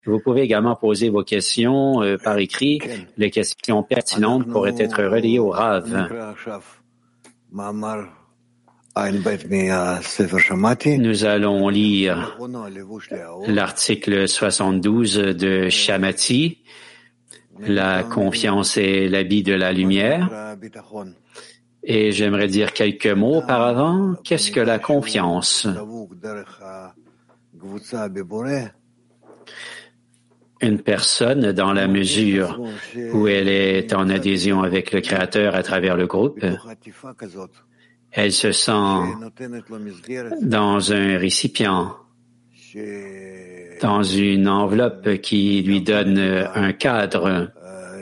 Vous pouvez également poser vos questions par écrit. Les questions pertinentes pourraient être reliées au Rav. Nous allons lire l'article 72 de Shamati, la confiance est l'habit de la lumière. Et j'aimerais dire quelques mots auparavant. Qu'est-ce que la confiance? Une personne, dans la mesure où elle est en adhésion avec le Créateur à travers le groupe, elle se sent dans un récipient, dans une enveloppe qui lui donne un cadre.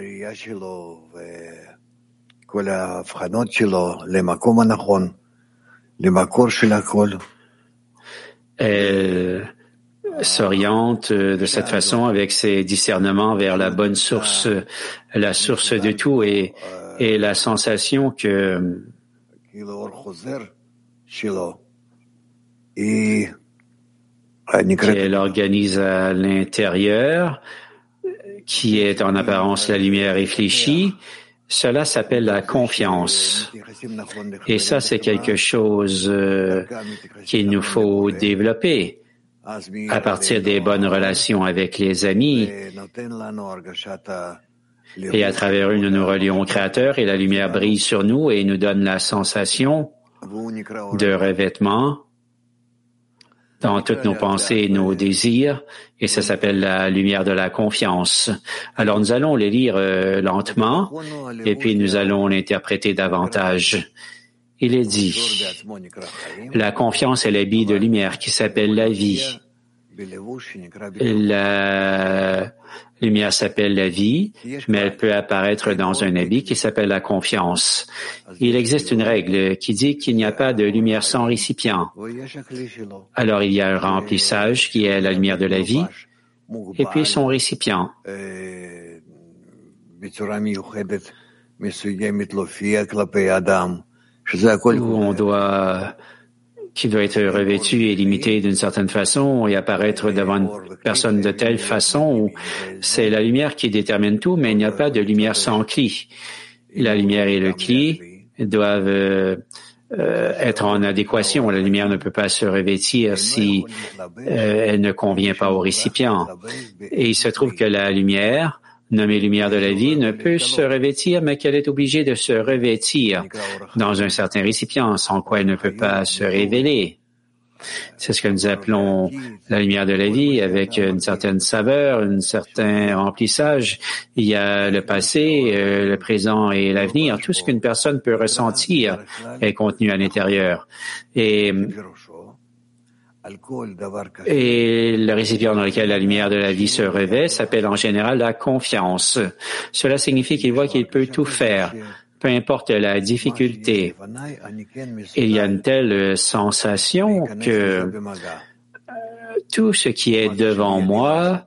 Elle s'oriente de cette façon avec ses discernements vers la bonne source, la source de tout et la sensation qu'elle organise à l'intérieur, qui est en apparence la lumière réfléchie. Cela s'appelle la confiance. Et ça, c'est quelque chose qu'il nous faut développer à partir des bonnes relations avec les amis. Et à travers eux, nous nous relions au Créateur et la lumière brille sur nous et nous donne la sensation de revêtement dans toutes nos pensées et nos désirs, et ça s'appelle la lumière de la confiance. Alors nous allons les lire lentement, et puis nous allons l'interpréter davantage. Il est dit, la confiance est l'habit de lumière qui s'appelle la vie. La lumière s'appelle la vie, mais elle peut apparaître dans un habit qui s'appelle la confiance. Il existe une règle qui dit qu'il n'y a pas de lumière sans récipient. Alors il y a un remplissage qui est la lumière de la vie, et puis son récipient. Qui doit être revêtu et limité d'une certaine façon et apparaître devant une personne de telle façon où c'est la lumière qui détermine tout, mais il n'y a pas de lumière sans cli. La lumière et le cli doivent être en adéquation. La lumière ne peut pas se revêtir si elle ne convient pas au récipient. Et il se trouve que la lumière, nommée lumière de la vie, ne peut se revêtir, mais qu'elle est obligée de se revêtir dans un certain récipient, sans quoi elle ne peut pas se révéler. C'est ce que nous appelons la lumière de la vie, avec une certaine saveur, un certain remplissage. Il y a le passé, le présent et l'avenir. Tout ce qu'une personne peut ressentir est contenu à l'intérieur. Et le récipient dans lequel la lumière de la vie se revêt s'appelle en général la confiance. Cela signifie qu'il voit qu'il peut tout faire, peu importe la difficulté. Il y a une telle sensation que tout ce qui est devant moi,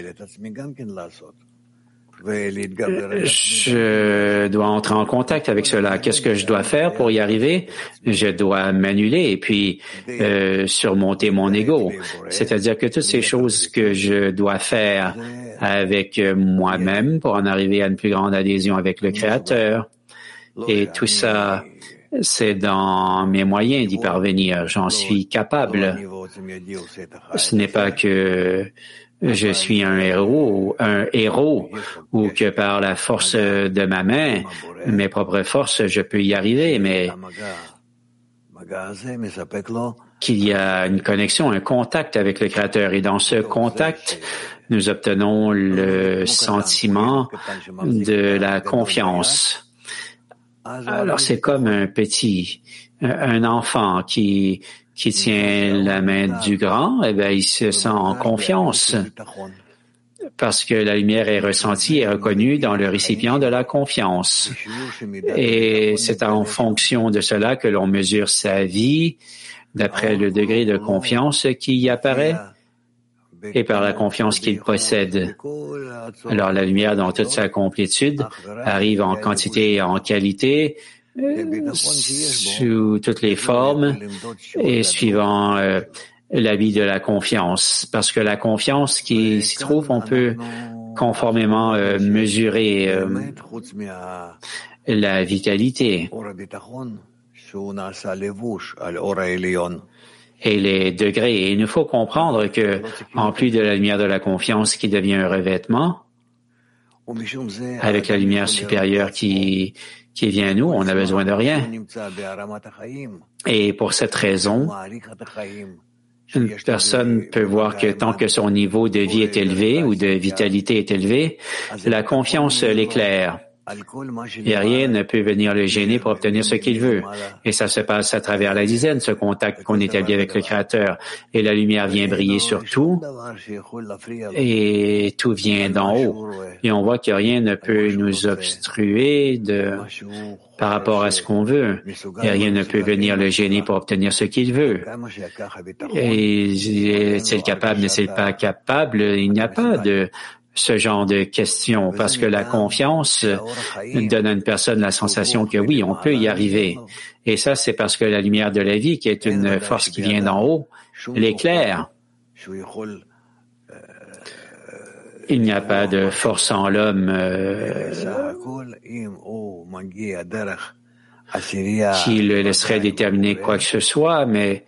je dois entrer en contact avec cela. Qu'est-ce que je dois faire pour y arriver? Je dois m'annuler et puis surmonter mon ego. C'est-à-dire que toutes ces choses que je dois faire avec moi-même pour en arriver à une plus grande adhésion avec le Créateur. Et tout ça, c'est dans mes moyens d'y parvenir. J'en suis capable. Ce n'est pas que je suis un héros ou que par la force de ma main, mes propres forces, je peux y arriver, mais qu'il y a une connexion, un contact avec le Créateur. Et dans ce contact, nous obtenons le sentiment de la confiance. Alors, c'est comme un enfant qui tient la main du grand, eh bien, il se sent en confiance parce que la lumière est ressentie et reconnue dans le récipient de la confiance. Et c'est en fonction de cela que l'on mesure sa vie d'après le degré de confiance qui y apparaît et par la confiance qu'il possède. Alors, la lumière dans toute sa complétude arrive en quantité et en qualité, sous toutes les formes et suivant la vie de la confiance, parce que la confiance qui s'y trouve, on peut conformément mesurer la vitalité et les degrés. Et il nous faut comprendre que, en plus de la lumière de la confiance qui devient un revêtement, avec la lumière supérieure qui vient à nous, on n'a besoin de rien. Et pour cette raison, une personne peut voir que tant que son niveau de vie est élevé ou de vitalité est élevé, la confiance l'éclaire. Et rien ne peut venir le gêner pour obtenir ce qu'il veut. Et ça se passe à travers la dizaine, ce contact qu'on établit avec le Créateur. Et la lumière vient briller sur tout, et tout vient d'en haut. Et on voit que rien ne peut nous obstruer par rapport à ce qu'on veut. Et rien ne peut venir le gêner pour obtenir ce qu'il veut. Et est-il capable, n'est-il pas capable? Il n'y a pas de ce genre de questions, parce que la confiance donne à une personne la sensation que oui, on peut y arriver. Et ça, c'est parce que la lumière de la vie, qui est une force qui vient d'en haut, l'éclaire. Il n'y a pas de force en l'homme qui le laisserait déterminer quoi que ce soit, mais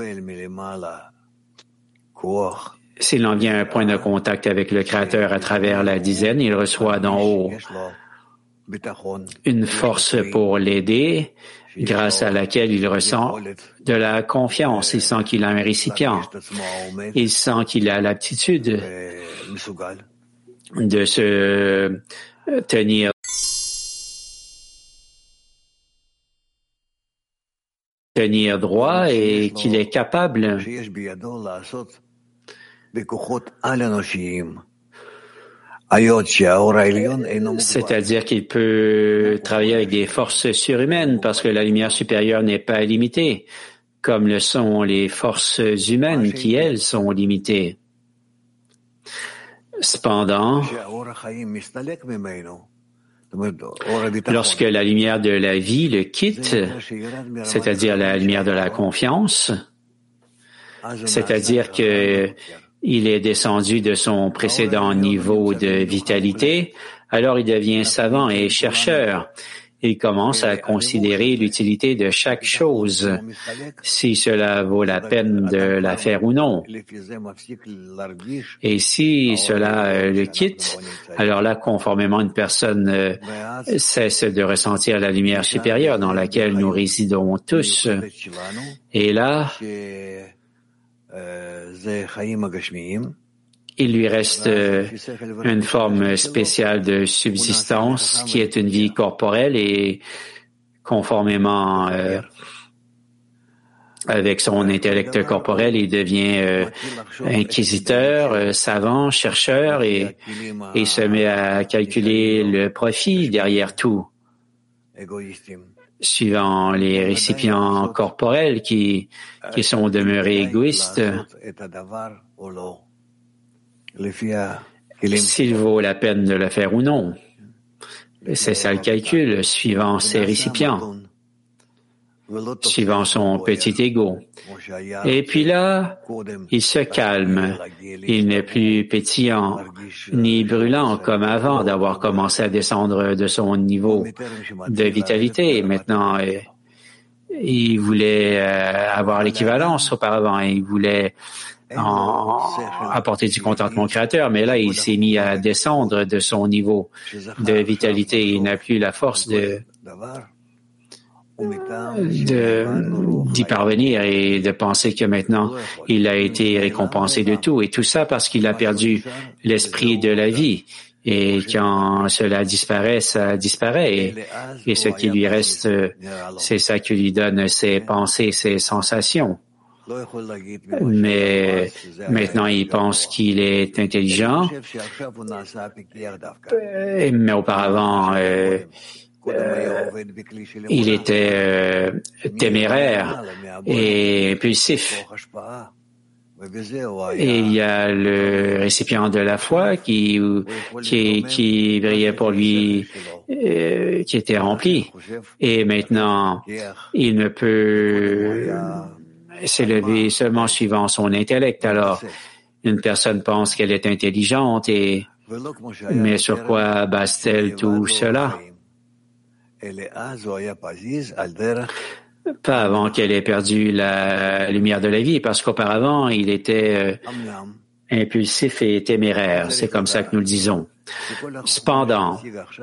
s'il en vient à un point de contact avec le Créateur à travers la dizaine, il reçoit d'en haut une force pour l'aider, grâce à laquelle il ressent de la confiance. Il sent qu'il a un récipient. Il sent qu'il a l'aptitude de se tenir droit et qu'il est capable c'est-à-dire qu'il peut travailler avec des forces surhumaines parce que la lumière supérieure n'est pas limitée, comme le sont les forces humaines qui, elles, sont limitées. Cependant, lorsque la lumière de la vie le quitte, c'est-à-dire la lumière de la confiance, c'est-à-dire que il est descendu de son précédent niveau de vitalité, alors il devient savant et chercheur. Il commence à considérer l'utilité de chaque chose, si cela vaut la peine de la faire ou non. Et si cela le quitte, alors là, conformément, une personne cesse de ressentir la lumière supérieure dans laquelle nous résidons tous. Et là, il lui reste une forme spéciale de subsistance qui est une vie corporelle et conformément avec son intellect corporel, il devient inquisiteur, savant, chercheur et se met à calculer le profit derrière tout, suivant les récipients corporels qui sont demeurés égoïstes. S'il vaut la peine de le faire ou non. C'est ça le calcul, suivant ses récipients, suivant son petit ego. Et puis là, il se calme. Il n'est plus pétillant, ni brûlant comme avant d'avoir commencé à descendre de son niveau de vitalité. Maintenant, il voulait avoir l'équivalence auparavant. Il voulait apporter du contentement au Créateur, mais là, il s'est mis à descendre de son niveau de vitalité. Il n'a plus la force d'y parvenir et de penser que maintenant, il a été récompensé de tout. Et tout ça parce qu'il a perdu l'esprit de la vie. Et quand cela disparaît, ça disparaît. Et ce qui lui reste, c'est ça qui lui donne ses pensées, ses sensations. Mais maintenant, il pense qu'il est intelligent. Mais auparavant, il était téméraire et impulsif. Et il y a le récipient de la foi qui brillait pour lui, qui était rempli. Et maintenant, il ne peut s'élever seulement suivant son intellect. Alors, une personne pense qu'elle est intelligente mais sur quoi base-t-elle tout cela? Pas avant qu'elle ait perdu la lumière de la vie, parce qu'auparavant, il était impulsif et téméraire. C'est comme ça que nous le disons. Cependant,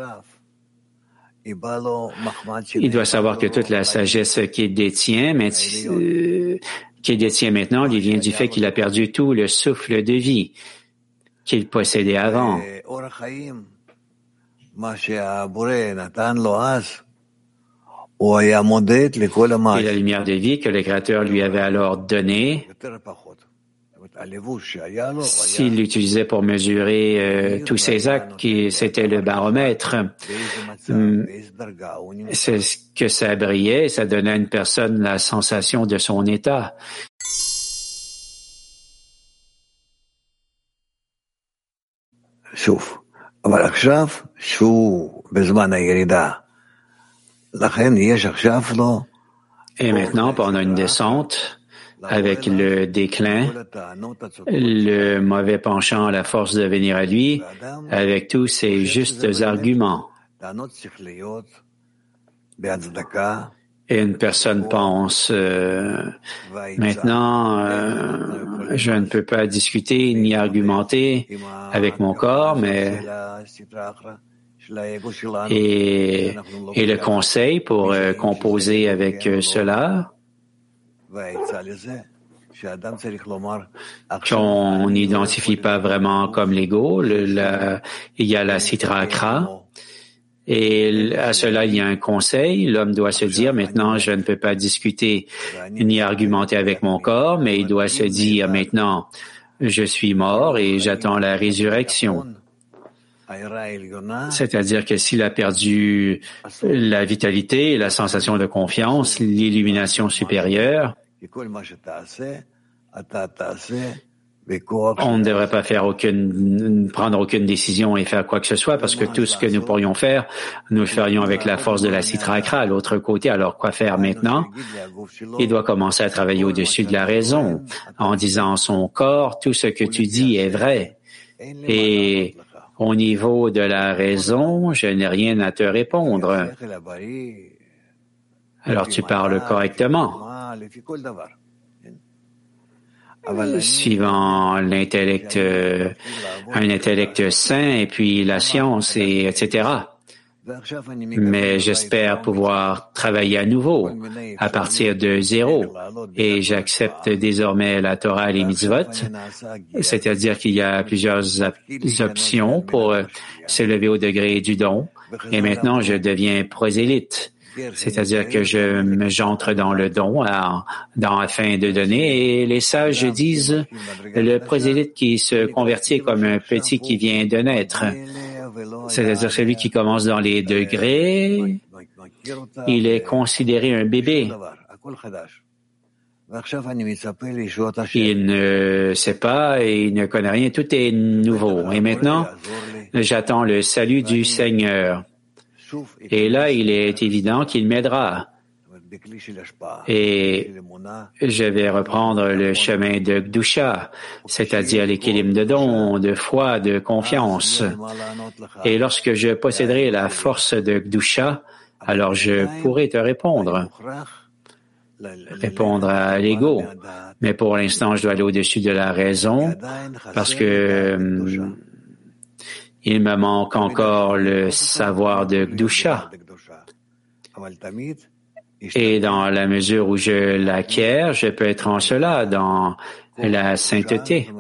il doit savoir que toute la sagesse qu'il détient maintenant lui vient du fait qu'il a perdu tout le souffle de vie qu'il possédait avant. Et la lumière de vie que le Créateur lui avait alors donnée, s'il l'utilisait pour mesurer tous ses actes, c'était le baromètre. C'est ce que ça brillait, ça donnait à une personne la sensation de son état. Et maintenant, pendant une descente, avec le déclin, le mauvais penchant a la force de venir à lui avec tous ses justes arguments. Et une personne pense, maintenant, je ne peux pas discuter ni argumenter avec mon corps, mais et le conseil pour composer avec cela, qu'on n'identifie pas vraiment comme l'ego. Il y a la Sitra Achra. Et à cela, il y a un conseil. L'homme doit se dire, maintenant, je ne peux pas discuter ni argumenter avec mon corps, mais il doit se dire, maintenant, je suis mort et j'attends la résurrection. C'est-à-dire que s'il a perdu la vitalité, la sensation de confiance, l'illumination supérieure, on ne devrait pas prendre aucune décision et faire quoi que ce soit, parce que tout ce que nous pourrions faire, nous le ferions avec la force de la Sitra Achra. À l'autre côté, alors quoi faire maintenant? Il doit commencer à travailler au-dessus de la raison, en disant à son corps, tout ce que tu dis est vrai. Et au niveau de la raison, je n'ai rien à te répondre. Alors tu parles correctement. Suivant l'intellect, un intellect sain et puis la science et etc. Mais j'espère pouvoir travailler à nouveau à partir de zéro et j'accepte désormais la Torah et les mitzvot, c'est-à-dire qu'il y a plusieurs options pour s'élever au degré du don et maintenant je deviens prosélyte. C'est-à-dire que j'entre dans le don afin de donner et les sages disent le prosélyte qui se convertit est comme un petit qui vient de naître. C'est-à-dire celui qui commence dans les degrés, il est considéré un bébé. Il ne sait pas et il ne connaît rien, tout est nouveau. Et maintenant, j'attends le salut du Seigneur. Et là, il est évident qu'il m'aidera. Et je vais reprendre le chemin de Gdusha, c'est-à-dire l'équilibre de don, de foi, de confiance. Et lorsque je posséderai la force de Gdusha, alors je pourrai te répondre à l'ego. Mais pour l'instant, je dois aller au-dessus de la raison parce que il me manque encore le savoir de Gdusha. Et dans la mesure où je l'acquiers, je peux être en cela, dans la sainteté.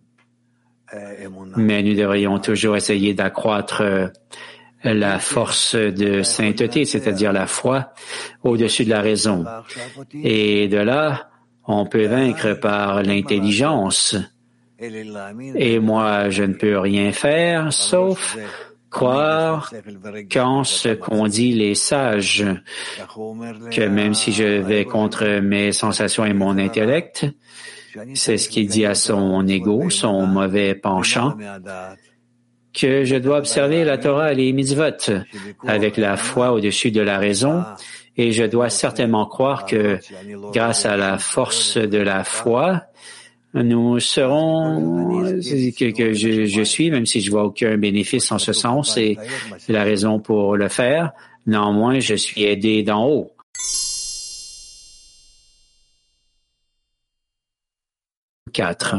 Mais nous devrions toujours essayer d'accroître la force de sainteté, c'est-à-dire la foi au-dessus de la raison. Et de là, on peut vaincre par l'intelligence. Et moi, je ne peux rien faire, sauf croire qu'en ce qu'ont dit les sages, que même si je vais contre mes sensations et mon intellect, c'est ce qu'il dit à son ego, son mauvais penchant, que je dois observer la Torah et les mitzvot avec la foi au-dessus de la raison, et je dois certainement croire que grâce à la force de la foi, nous serons, que je suis, même si je vois aucun bénéfice en ce sens, et la raison pour le faire. Néanmoins, je suis aidé d'en haut. Quatre.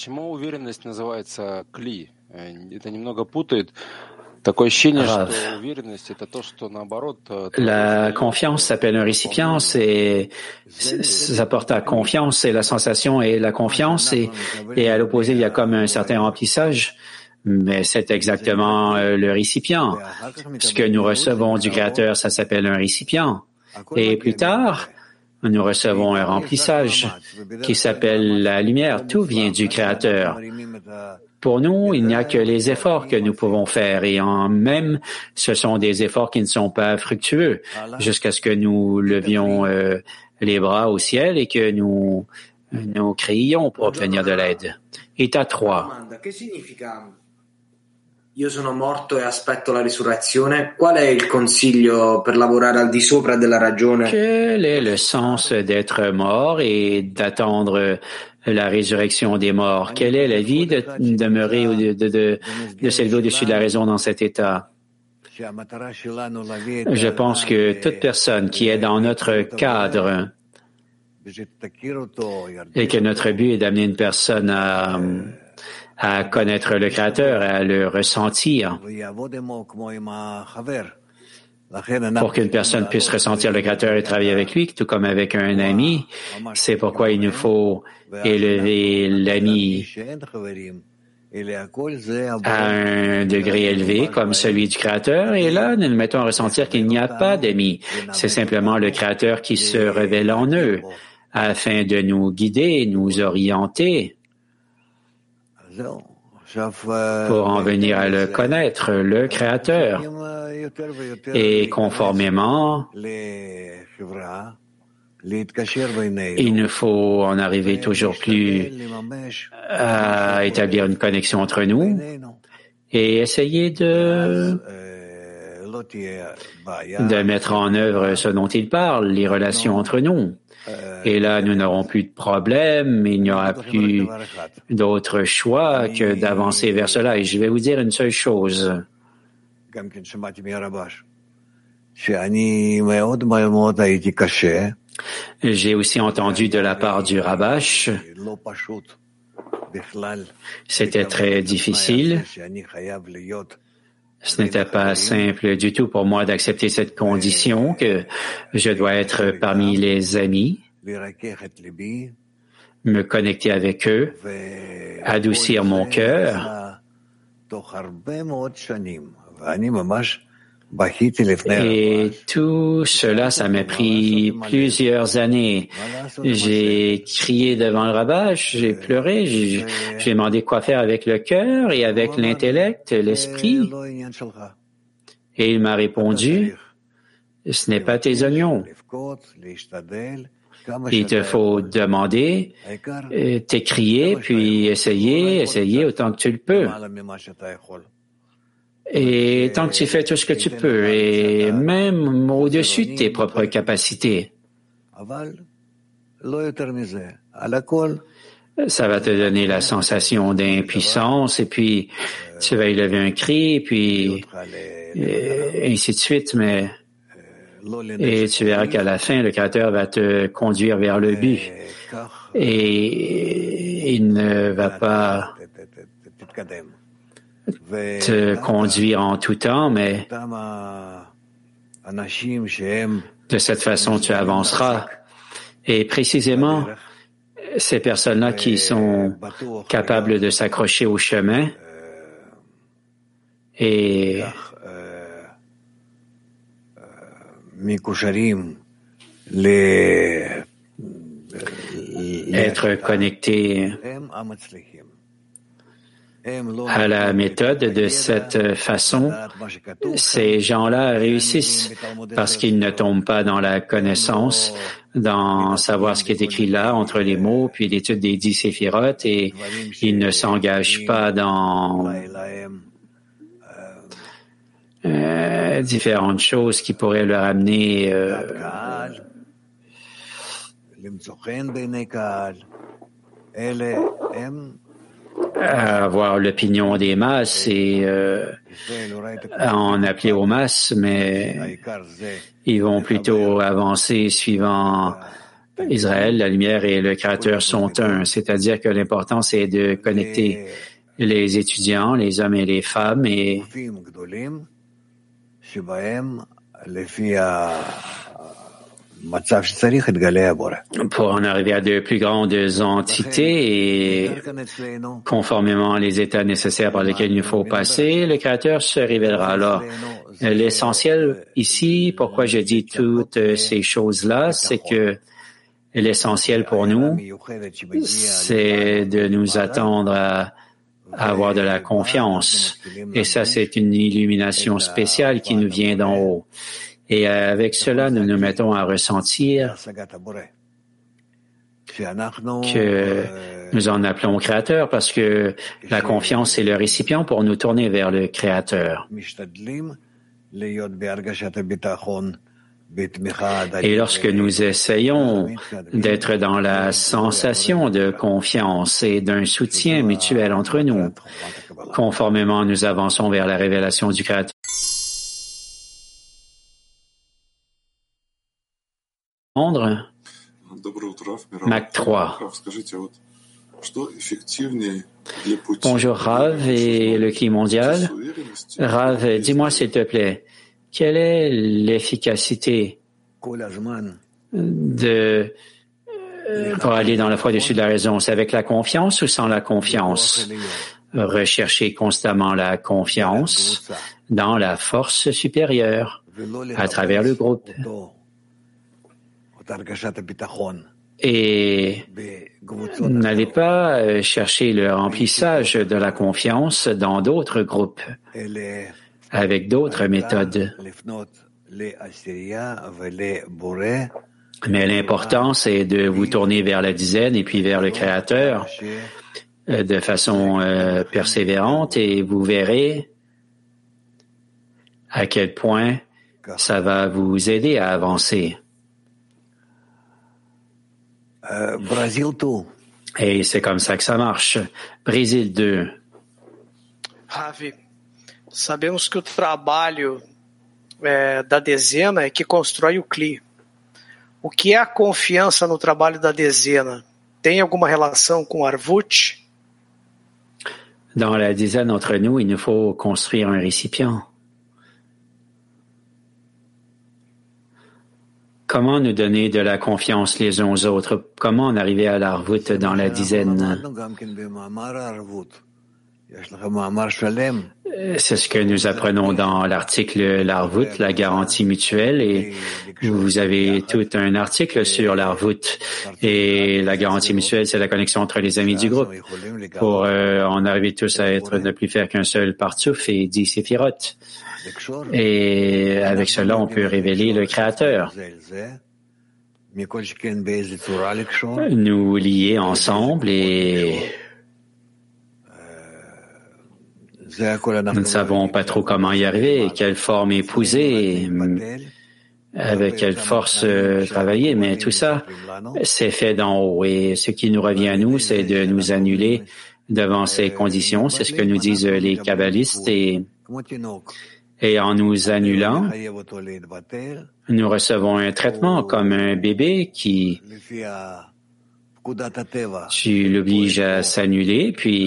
La confiance s'appelle un récipient, ça porte à confiance, et la sensation est la confiance, et à l'opposé, il y a comme un certain remplissage, mais c'est exactement le récipient. Ce que nous recevons du Créateur, ça s'appelle un récipient. Et plus tard, nous recevons un remplissage qui s'appelle la lumière. Tout vient du Créateur. Pour nous, il n'y a que les efforts que nous pouvons faire, et même ce sont des efforts qui ne sont pas fructueux, jusqu'à ce que nous levions les bras au ciel et que nous crions pour obtenir de l'aide. État 3. Io sono morto e aspetto la risurrezione. Qual è il consiglio per lavorare al di sopra della ragione? Quel est le sens d'être mort et d'attendre la résurrection des morts? Quelle est la vie de demeurer ou de s'élever au-dessus de la raison dans cet état? Je pense que toute personne qui est dans notre cadre et que notre but est d'amener une personne à connaître le Créateur, à le ressentir. Pour qu'une personne puisse ressentir le Créateur et travailler avec lui, tout comme avec un ami, c'est pourquoi il nous faut élever l'ami à un degré élevé comme celui du Créateur, et là, nous nous mettons à ressentir qu'il n'y a pas d'amis. C'est simplement le Créateur qui se révèle en eux afin de nous guider, nous orienter, pour en venir à le connaître, le Créateur. Et conformément, il nous faut en arriver toujours plus à établir une connexion entre nous et essayer de mettre en œuvre ce dont il parle, les relations entre nous. Et là, nous n'aurons plus de problème, il n'y aura plus d'autre choix que d'avancer vers cela. Et je vais vous dire une seule chose. J'ai aussi entendu de la part du Rabash, c'était très difficile. Ce n'était pas simple du tout pour moi d'accepter cette condition que je dois être parmi les amis, me connecter avec eux, adoucir mon cœur. Et tout cela, ça m'a pris plusieurs années. J'ai crié devant le rabbin, j'ai pleuré, j'ai demandé quoi faire avec le cœur et avec l'intellect, l'esprit. Et il m'a répondu, ce n'est pas tes oignons. Il te faut demander, t'écrier, puis essayer autant que tu le peux. Et tant que tu fais tout ce que tu peux, et même au-dessus de tes propres capacités, ça va te donner la sensation d'impuissance, et puis tu vas élever un cri, et puis ainsi de suite, et tu verras qu'à la fin, le Créateur va te conduire vers le but. Et il ne va pas te conduire en tout temps, mais de cette façon, tu avanceras. Et précisément, ces personnes-là qui sont capables de s'accrocher au chemin et être connectés à la méthode de cette façon, ces gens-là réussissent parce qu'ils ne tombent pas dans la connaissance, dans savoir ce qui est écrit là entre les mots, puis l'étude des 10 séphirotes, et ils ne s'engagent pas dans différentes choses qui pourraient leur amener à avoir l'opinion des masses et à en appeler aux masses, mais ils vont plutôt avancer suivant Israël, la lumière et le Créateur sont un. C'est-à-dire que l'important, c'est de connecter les étudiants, les hommes et les femmes, et pour en arriver à de plus grandes entités et conformément les états nécessaires par lesquels il nous faut passer, le Créateur se révélera. Alors, l'essentiel ici, pourquoi je dis toutes ces choses-là, c'est que l'essentiel pour nous, c'est de nous attendre à avoir de la confiance. Et ça, c'est une illumination spéciale qui nous vient d'en haut. Et avec cela, nous nous mettons à ressentir que nous en appelons au Créateur parce que la confiance est le récipient pour nous tourner vers le Créateur. Et lorsque nous essayons d'être dans la sensation de confiance et d'un soutien mutuel entre nous, conformément nous avançons vers la révélation du Créateur. Mac 3. Bonjour Rav et le climat mondial. Rav, dis-moi s'il te plaît, quelle est l'efficacité pour aller dans la foi dessus de la raison? C'est avec la confiance ou sans la confiance? Rechercher constamment la confiance dans la force supérieure à travers le groupe. Et n'allez pas chercher le remplissage de la confiance dans d'autres groupes, avec d'autres méthodes. Mais l'important, c'est de vous tourner vers la dizaine et puis vers le Créateur de façon persévérante et vous verrez à quel point ça va vous aider à avancer. Et c'est comme ça que ça marche. Brésil 2. Ravi, sabemos que o trabalho da dezena é que constrói o CLI. O que é a confiança no trabalho da dezena? Tem alguma relação com Arvut? Dans la dizaine entre nous, il nous faut construire un récipient. Comment nous donner de la confiance les uns aux autres? Comment en arriver à l'Arvut dans la dizaine? C'est ce que nous apprenons dans l'article l'Arvut, la garantie mutuelle, et vous avez tout un article sur l'Arvut. Et la garantie mutuelle, c'est la connexion entre les amis du groupe pour en arriver tous à être ne plus faire qu'un seul partsouf et 10 séphirotes. Et avec cela, on peut révéler le Créateur. Nous lier ensemble et nous ne savons pas trop comment y arriver, quelle forme épouser, avec quelle force travailler, mais tout ça, c'est fait d'en haut. Et ce qui nous revient à nous, c'est de nous annuler devant ces conditions. C'est ce que nous disent les kabbalistes. Et en nous annulant, nous recevons un traitement comme un bébé qui tu l'obliges à s'annuler, puis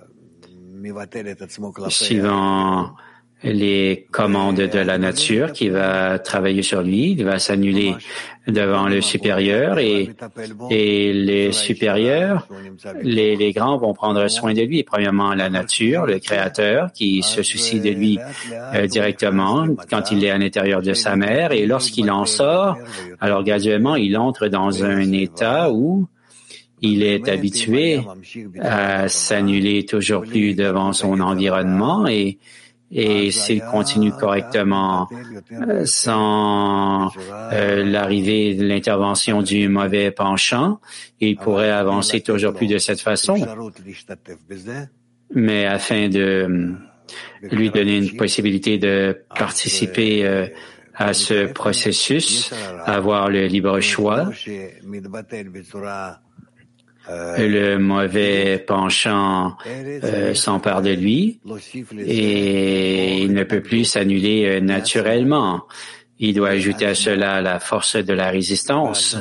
suivant les commandes de la nature qui va travailler sur lui, il va s'annuler devant le supérieur et les supérieurs, les grands vont prendre soin de lui. Premièrement, la nature, le Créateur qui se soucie de lui directement quand il est à l'intérieur de sa mère et lorsqu'il en sort, alors graduellement, il entre dans un état où il est habitué à s'annuler toujours plus devant son environnement et s'il continue correctement sans l'arrivée de l'intervention du mauvais penchant, il pourrait avancer toujours plus de cette façon. Mais afin de lui donner une possibilité de participer à ce processus, avoir le libre choix. Le mauvais penchant s'empare de lui et il ne peut plus s'annuler naturellement. Il doit ajouter à cela la force de la résistance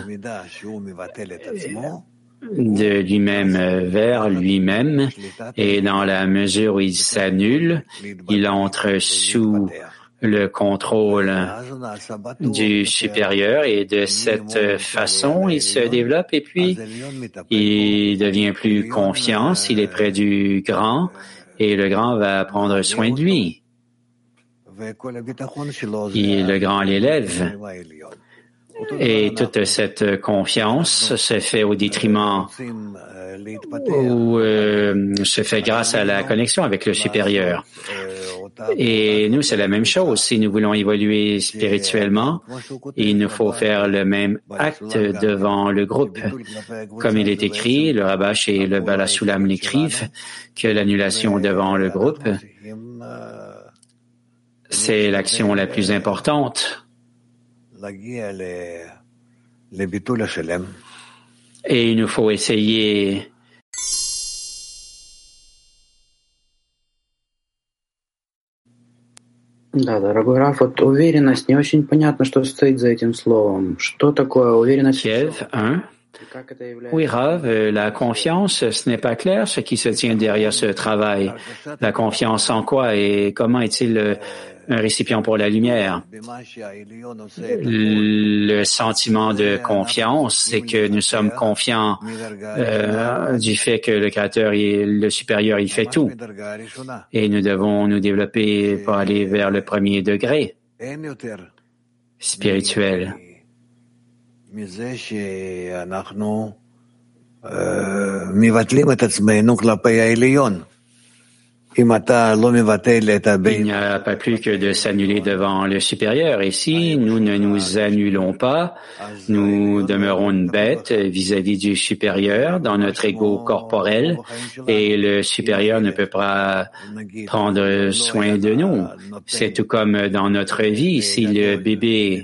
de lui-même vers lui-même, et dans la mesure où il s'annule, il entre sous le contrôle du supérieur, et de cette façon, il se développe et puis il devient plus confiant s'il est près du grand, et le grand va prendre soin de lui. Et le grand l'élève. Et toute cette confiance se fait au détriment ou se fait grâce à la connexion avec le supérieur. Et nous, c'est la même chose. Si nous voulons évoluer spirituellement, il nous faut faire le même acte devant le groupe. Comme il est écrit, le Rabash et le Bala Sulam l'écrivent, que l'annulation devant le groupe, c'est l'action la plus importante. Et il nous faut essayer Да, дорогой Раф, вот уверенность, не очень понятно, что стоит за этим словом. Что такое уверенность? Kiev 1. Oui, Rav, la confiance, ce n'est pas clair ce qui se tient derrière ce travail. La confiance en quoi et comment est-il un récipient pour la lumière? Le sentiment de confiance, c'est que nous sommes confiants du fait que le Créateur et le Supérieur, il fait tout. Et nous devons nous développer pour aller vers le premier degré spirituel. Il n'y a pas plus que de s'annuler devant le supérieur. Et si nous ne nous annulons pas, nous demeurons une bête vis-à-vis du supérieur dans notre ego corporel, et le supérieur ne peut pas prendre soin de nous. C'est tout comme dans notre vie. Si le bébé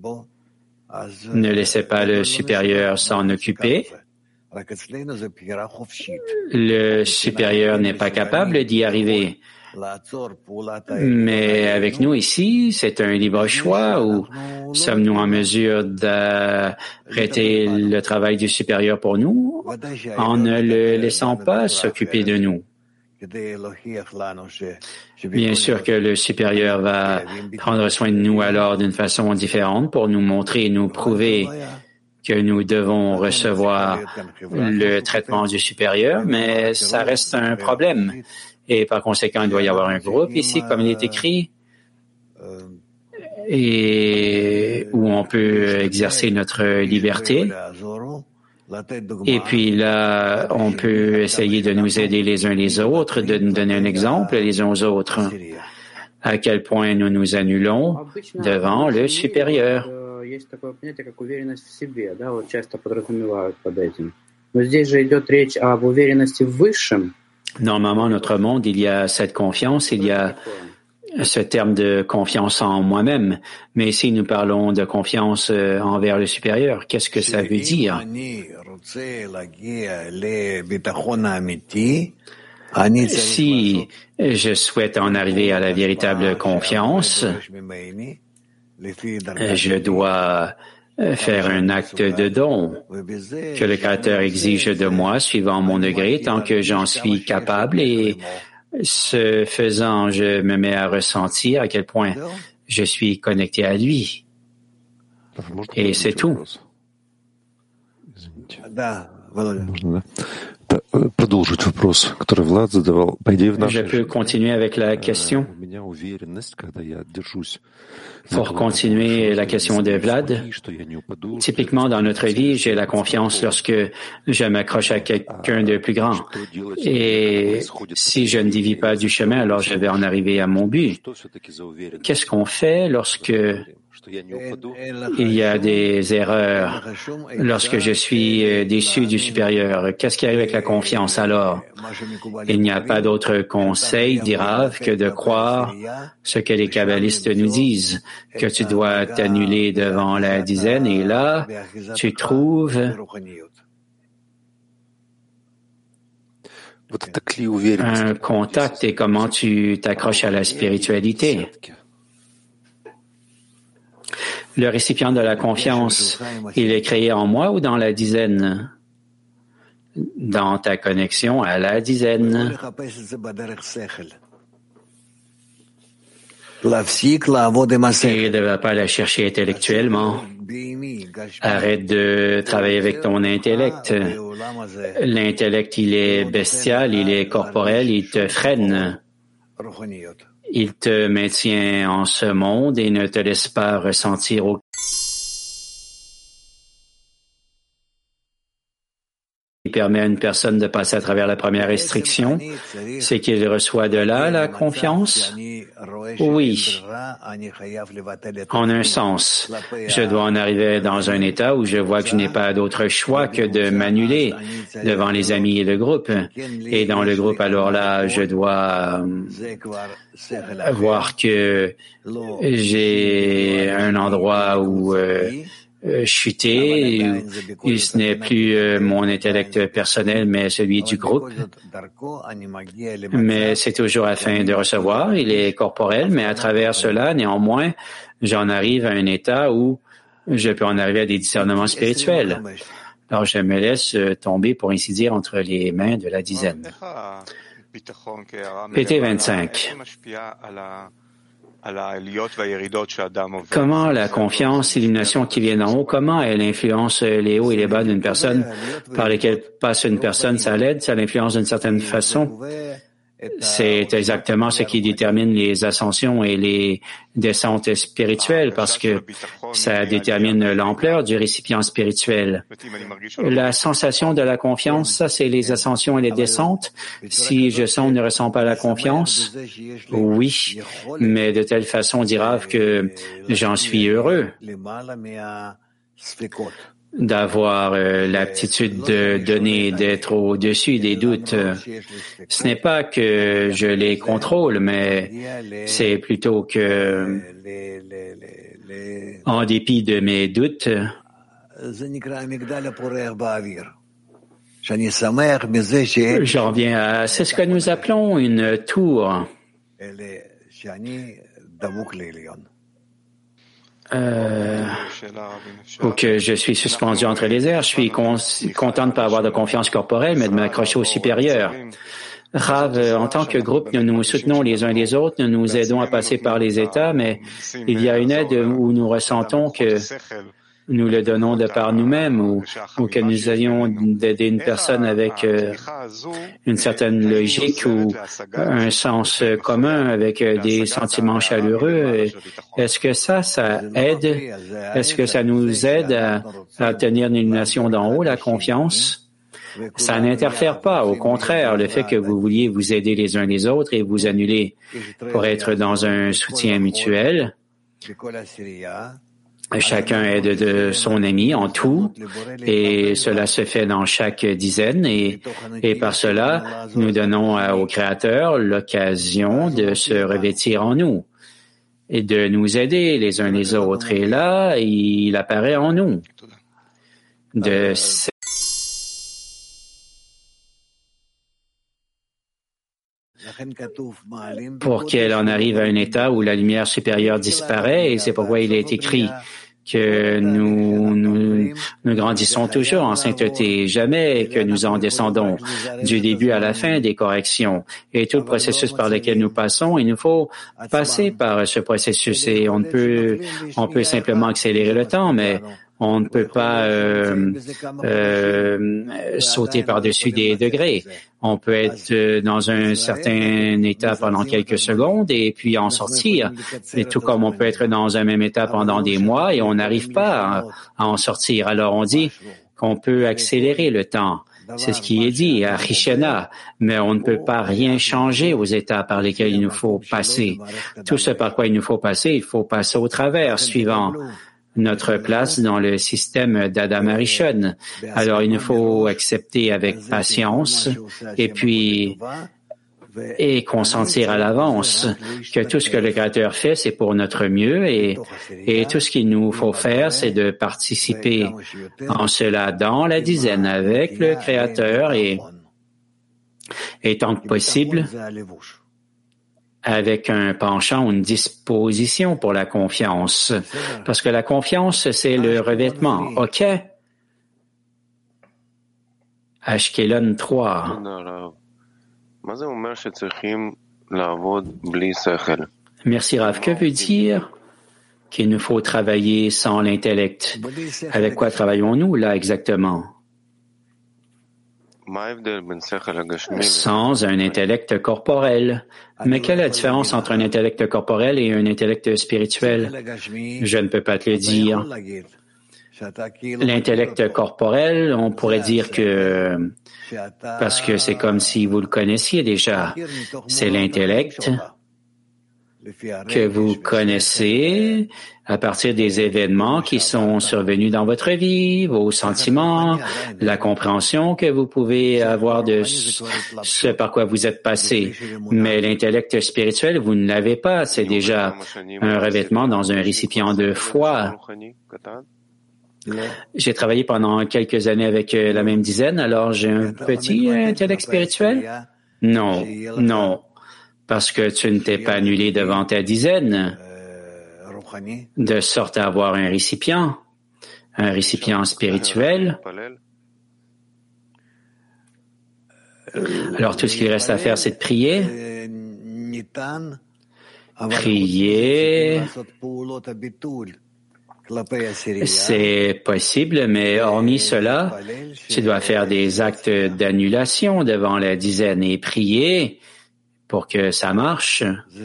ne laissait pas le supérieur s'en occuper, le supérieur n'est pas capable d'y arriver. Mais avec nous ici, c'est un libre choix, ou sommes-nous en mesure d'arrêter le travail du supérieur pour nous en ne le laissant pas s'occuper de nous? Bien sûr que le supérieur va prendre soin de nous alors d'une façon différente pour nous montrer et nous prouver que nous devons recevoir le traitement du supérieur, mais ça reste un problème. Et par conséquent, il doit y avoir un groupe ici, comme il est écrit, et où on peut exercer notre liberté. Et puis là, on peut essayer de nous aider les uns les autres, de nous donner un exemple les uns aux autres, à quel point nous nous annulons devant le supérieur. Есть такое понятие, как уверенность в себе, да, вот часто подразумевают под этим. Но здесь же идет речь об уверенности в высшем. Normalement, dans notre monde, il y a cette confiance, il y a ce terme de confiance en moi-même. Mais ici, nous parlons de confiance envers le supérieur. Qu'est-ce que ça veut dire? Si je souhaite en arriver à la véritable confiance, je dois faire un acte de don que le Créateur exige de moi suivant mon degré tant que j'en suis capable, et ce faisant, je me mets à ressentir à quel point je suis connecté à lui. Et c'est tout. Je peux continuer avec la question? Pour continuer la question de Vlad, typiquement dans notre vie, j'ai la confiance lorsque je m'accroche à quelqu'un de plus grand. Et si je ne dévie pas du chemin, alors je vais en arriver à mon but. Qu'est-ce qu'on fait lorsque Il y a des erreurs lorsque je suis déçu du supérieur. Qu'est-ce qui arrive avec la confiance alors? Il n'y a pas d'autre conseil, dit Rav, que de croire ce que les kabbalistes nous disent, que tu dois t'annuler devant la dizaine et là, tu trouves un contact et comment tu t'accroches à la spiritualité. Le récipient de la confiance, il est créé en moi ou dans la dizaine? Dans ta connexion à la dizaine. Et ne va pas la chercher intellectuellement. Arrête de travailler avec ton intellect. L'intellect, il est bestial, il est corporel, il te freine. Il te maintient en ce monde et ne te laisse pas ressentir aucun. Il permet à une personne de passer à travers la première restriction, c'est qu'il reçoit de là la confiance. Oui, en un sens, je dois en arriver dans un état où je vois que je n'ai pas d'autre choix que de m'annuler devant les amis et le groupe. Et dans le groupe, alors là, je dois voir que j'ai un endroit où chuter, ce n'est plus mon intellect personnel, mais celui du groupe. Mais c'est toujours afin de recevoir, il est corporel, mais à travers cela, néanmoins, j'en arrive à un état où je peux en arriver à des discernements spirituels. Alors je me laisse tomber, pour ainsi dire, entre les mains de la dizaine. PT 25. Comment la confiance, l'illumination qui vient d'en haut, comment elle influence les hauts et les bas d'une personne par lesquels passe une personne, ça l'aide, ça l'influence d'une certaine façon. C'est exactement ce qui détermine les ascensions et les descentes spirituelles parce que ça détermine l'ampleur du récipient spirituel. La sensation de la confiance, ça c'est les ascensions et les descentes. Si je sens ou ne ressens pas la confiance, oui, mais de telle façon, dira que j'en suis heureux d'avoir l'aptitude de donner, d'être au-dessus des doutes. Ce n'est pas que je les contrôle, mais c'est plutôt que, en dépit de mes doutes, j'en viens à, c'est ce que nous appelons une tour. Ou que je suis suspendu entre les airs, je suis content de ne pas avoir de confiance corporelle, mais de m'accrocher au supérieur. Rav, en tant que groupe, nous nous soutenons les uns les autres, nous nous aidons à passer par les états, mais il y a une aide où nous ressentons que nous le donnons de par nous-mêmes ou que nous ayons d'aider une personne avec une certaine logique ou un sens commun avec des sentiments chaleureux. Est-ce que ça aide? Est-ce que ça nous aide à obtenir une illumination d'en haut, la confiance? Ça n'interfère pas. Au contraire, le fait que vous vouliez vous aider les uns les autres et vous annuler pour être dans un soutien mutuel, chacun aide de son ami en tout, et cela se fait dans chaque dizaine, et par cela, nous donnons au Créateur l'occasion de se revêtir en nous et de nous aider les uns les autres. Et là, il apparaît en nous. Pour qu'elle en arrive à un état où la lumière supérieure disparaît, et c'est pourquoi il est écrit que nous grandissons toujours en sainteté, jamais que nous en descendons du début à la fin des corrections. Et tout le processus par lequel nous passons, il nous faut passer par ce processus et on peut simplement accélérer le temps, mais on ne peut pas sauter par-dessus des degrés. On peut être dans un certain état pendant quelques secondes et puis en sortir. Et tout comme on peut être dans un même état pendant des mois et on n'arrive pas à en sortir. Alors on dit qu'on peut accélérer le temps. C'est ce qui est dit à Rishena, mais on ne peut pas rien changer aux états par lesquels il nous faut passer. Tout ce par quoi il faut passer au travers, suivant notre place dans le système d'Adam Arishon. Alors il nous faut accepter avec patience et consentir à l'avance que tout ce que le Créateur fait, c'est pour notre mieux et tout ce qu'il nous faut faire, c'est de participer en cela dans la dizaine avec le Créateur et tant que possible avec un penchant ou une disposition pour la confiance. Parce que la confiance, c'est le revêtement. OK? Ashkelon 3. Merci Rav. Que veut dire qu'il nous faut travailler sans l'intellect? Avec quoi travaillons-nous là exactement? Sans un intellect corporel. Mais quelle est la différence entre un intellect corporel et un intellect spirituel? Je ne peux pas te le dire. L'intellect corporel, on pourrait dire que, parce que c'est comme si vous le connaissiez déjà, c'est l'intellect que vous connaissez à partir des événements qui sont survenus dans votre vie, vos sentiments, la compréhension que vous pouvez avoir de ce par quoi vous êtes passé. Mais l'intellect spirituel, vous ne l'avez pas. C'est déjà un revêtement dans un récipient de foi. J'ai travaillé pendant quelques années avec la même dizaine, alors j'ai un petit intellect spirituel? Non. Parce que tu ne t'es pas annulé devant ta dizaine, de sorte à avoir un récipient spirituel. Alors tout ce qu'il reste à faire, c'est de prier. C'est possible, mais hormis cela, tu dois faire des actes d'annulation devant la dizaine et prier pour que ça marche.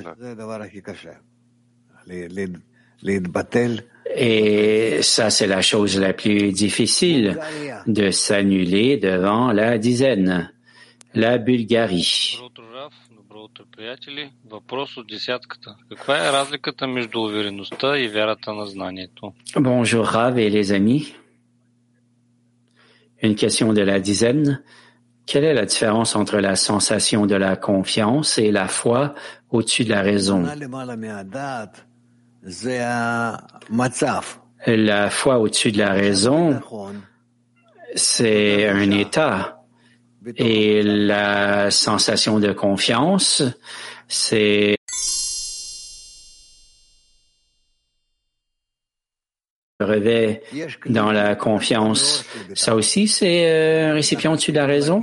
Et ça, c'est la chose la plus difficile, de s'annuler devant la dizaine. La Bulgarie. Bonjour Rav et les amis. Une question de la dizaine. Quelle est la différence entre la sensation de la confiance et la foi au-dessus de la raison? La foi au-dessus de la raison, c'est un état. Et la sensation de confiance, c'est le revêt dans la confiance. Ça aussi, c'est un récipient au-dessus de la raison?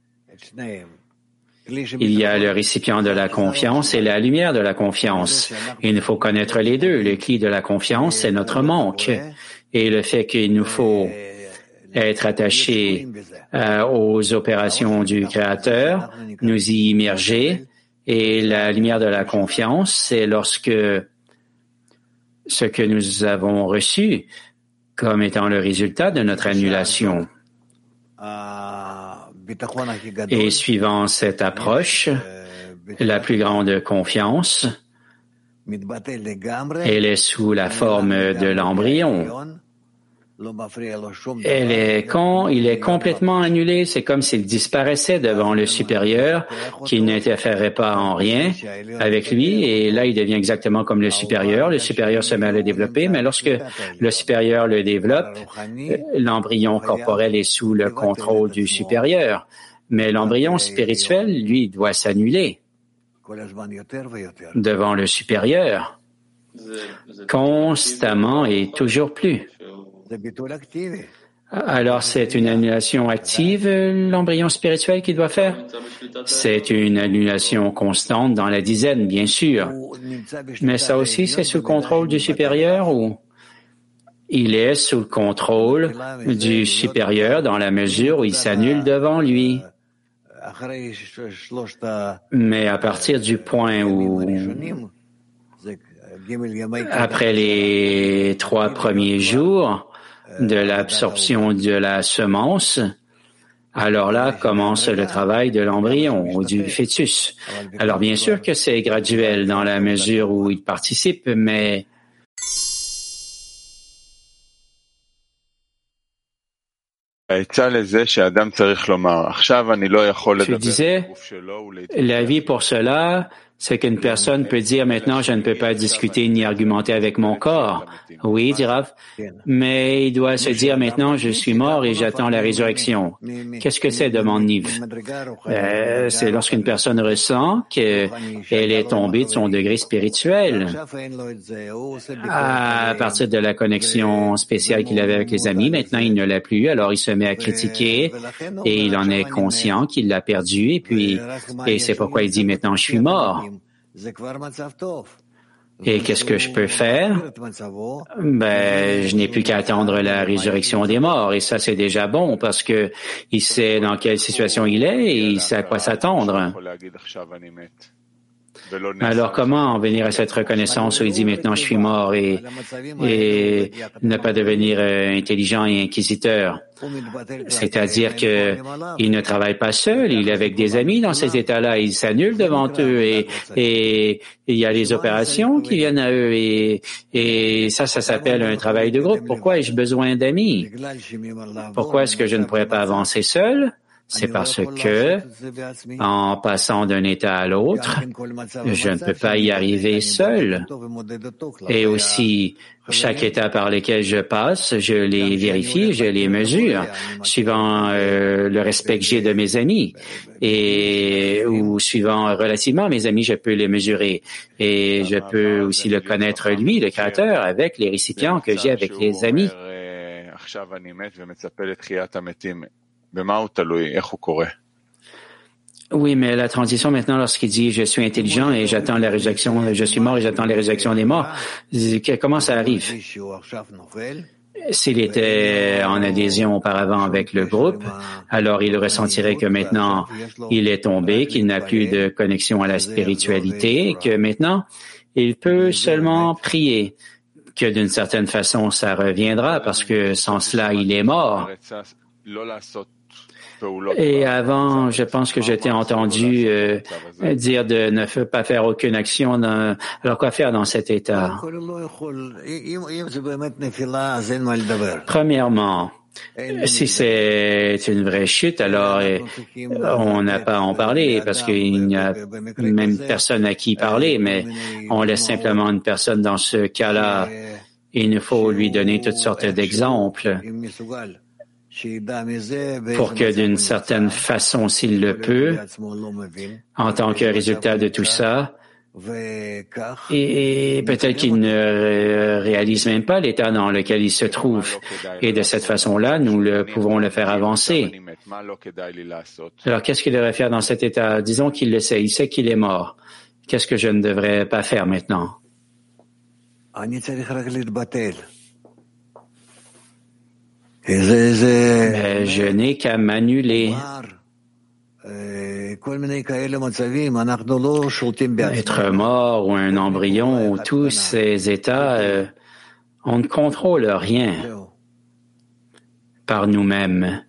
Il y a le récipient de la confiance et la lumière de la confiance. Il nous faut connaître les deux. Le cli de la confiance, c'est notre manque. Et le fait qu'il nous faut être attachés aux opérations du Créateur, nous y immerger. Et la lumière de la confiance, c'est lorsque ce que nous avons reçu comme étant le résultat de notre annulation. Et suivant cette approche, la plus grande confiance, elle est sous la forme de l'embryon. Il est complètement annulé, c'est comme s'il disparaissait devant le supérieur, qui n'interférait pas en rien avec lui, et là il devient exactement comme le supérieur se met à le développer, mais lorsque le supérieur le développe, l'embryon corporel est sous le contrôle du supérieur, mais l'embryon spirituel, lui, doit s'annuler devant le supérieur, constamment et toujours plus. Alors, c'est une annulation active, l'embryon spirituel qu'il doit faire? C'est une annulation constante dans la dizaine, bien sûr. Mais ça aussi, c'est sous le contrôle du supérieur ou il est sous le contrôle du supérieur dans la mesure où il s'annule devant lui? Mais à partir du point où, après les 3 premiers jours de l'absorption de la semence, Alors là commence le travail de l'embryon ou du fœtus. Alors bien sûr que c'est graduel dans la mesure où il participe, mais tu disais, l'avis pour cela, c'est qu'une personne peut dire maintenant, je ne peux pas discuter ni argumenter avec mon corps. Oui, dit Rav, mais il doit se dire maintenant, je suis mort et j'attends la résurrection. Qu'est-ce que c'est, demande Niv? C'est lorsqu'une personne ressent qu'elle est tombée de son degré spirituel. À partir de la connexion spéciale qu'il avait avec les amis, maintenant il ne l'a plus, alors il se met à critiquer et il en est conscient qu'il l'a perdu et c'est pourquoi il dit maintenant je suis mort. Et qu'est-ce que je peux faire? Je n'ai plus qu'à attendre la résurrection des morts. Et ça, c'est déjà bon parce que il sait dans quelle situation il est et il sait à quoi s'attendre. Alors, comment en venir à cette reconnaissance où il dit maintenant je suis mort et ne pas devenir intelligent et inquisiteur? C'est-à-dire que il ne travaille pas seul, il est avec des amis dans ces états-là, il s'annule devant eux et il y a les opérations qui viennent à eux et ça s'appelle un travail de groupe. Pourquoi ai-je besoin d'amis? Pourquoi est-ce que je ne pourrais pas avancer seul? C'est parce que, en passant d'un état à l'autre, je ne peux pas y arriver seul. Et aussi, chaque état par lequel je passe, je les vérifie, je les mesure, suivant le respect que j'ai de mes amis. Ou suivant relativement mes amis, je peux les mesurer. Et je peux aussi le connaître lui, le Créateur, avec les récipients que j'ai avec les amis. Oui, mais la transition maintenant, lorsqu'il dit « je suis intelligent et j'attends la résurrection, je suis mort et j'attends la résurrection des morts », comment ça arrive? S'il était en adhésion auparavant avec le groupe, alors il ressentirait que maintenant il est tombé, qu'il n'a plus de connexion à la spiritualité, que maintenant il peut seulement prier, que d'une certaine façon ça reviendra parce que sans cela il est mort. Et avant, je pense que je t'ai entendu dire de ne pas faire aucune action. Alors, quoi faire dans cet état? Premièrement, si c'est une vraie chute, alors on n'a pas à en parler parce qu'il n'y a même personne à qui parler, mais on laisse simplement une personne dans ce cas-là. Il nous faut lui donner toutes sortes d'exemples pour que d'une certaine façon, s'il le peut, en tant que résultat de tout ça, et peut-être qu'il ne réalise même pas l'état dans lequel il se trouve. Et de cette façon-là, nous pouvons le faire avancer. Alors, qu'est-ce qu'il devrait faire dans cet état? Disons qu'il le sait, il sait qu'il est mort. Qu'est-ce que je ne devrais pas faire maintenant? Je n'ai qu'à m'annuler. Être mort ou un embryon ou tous ces états, on ne contrôle rien par nous-mêmes.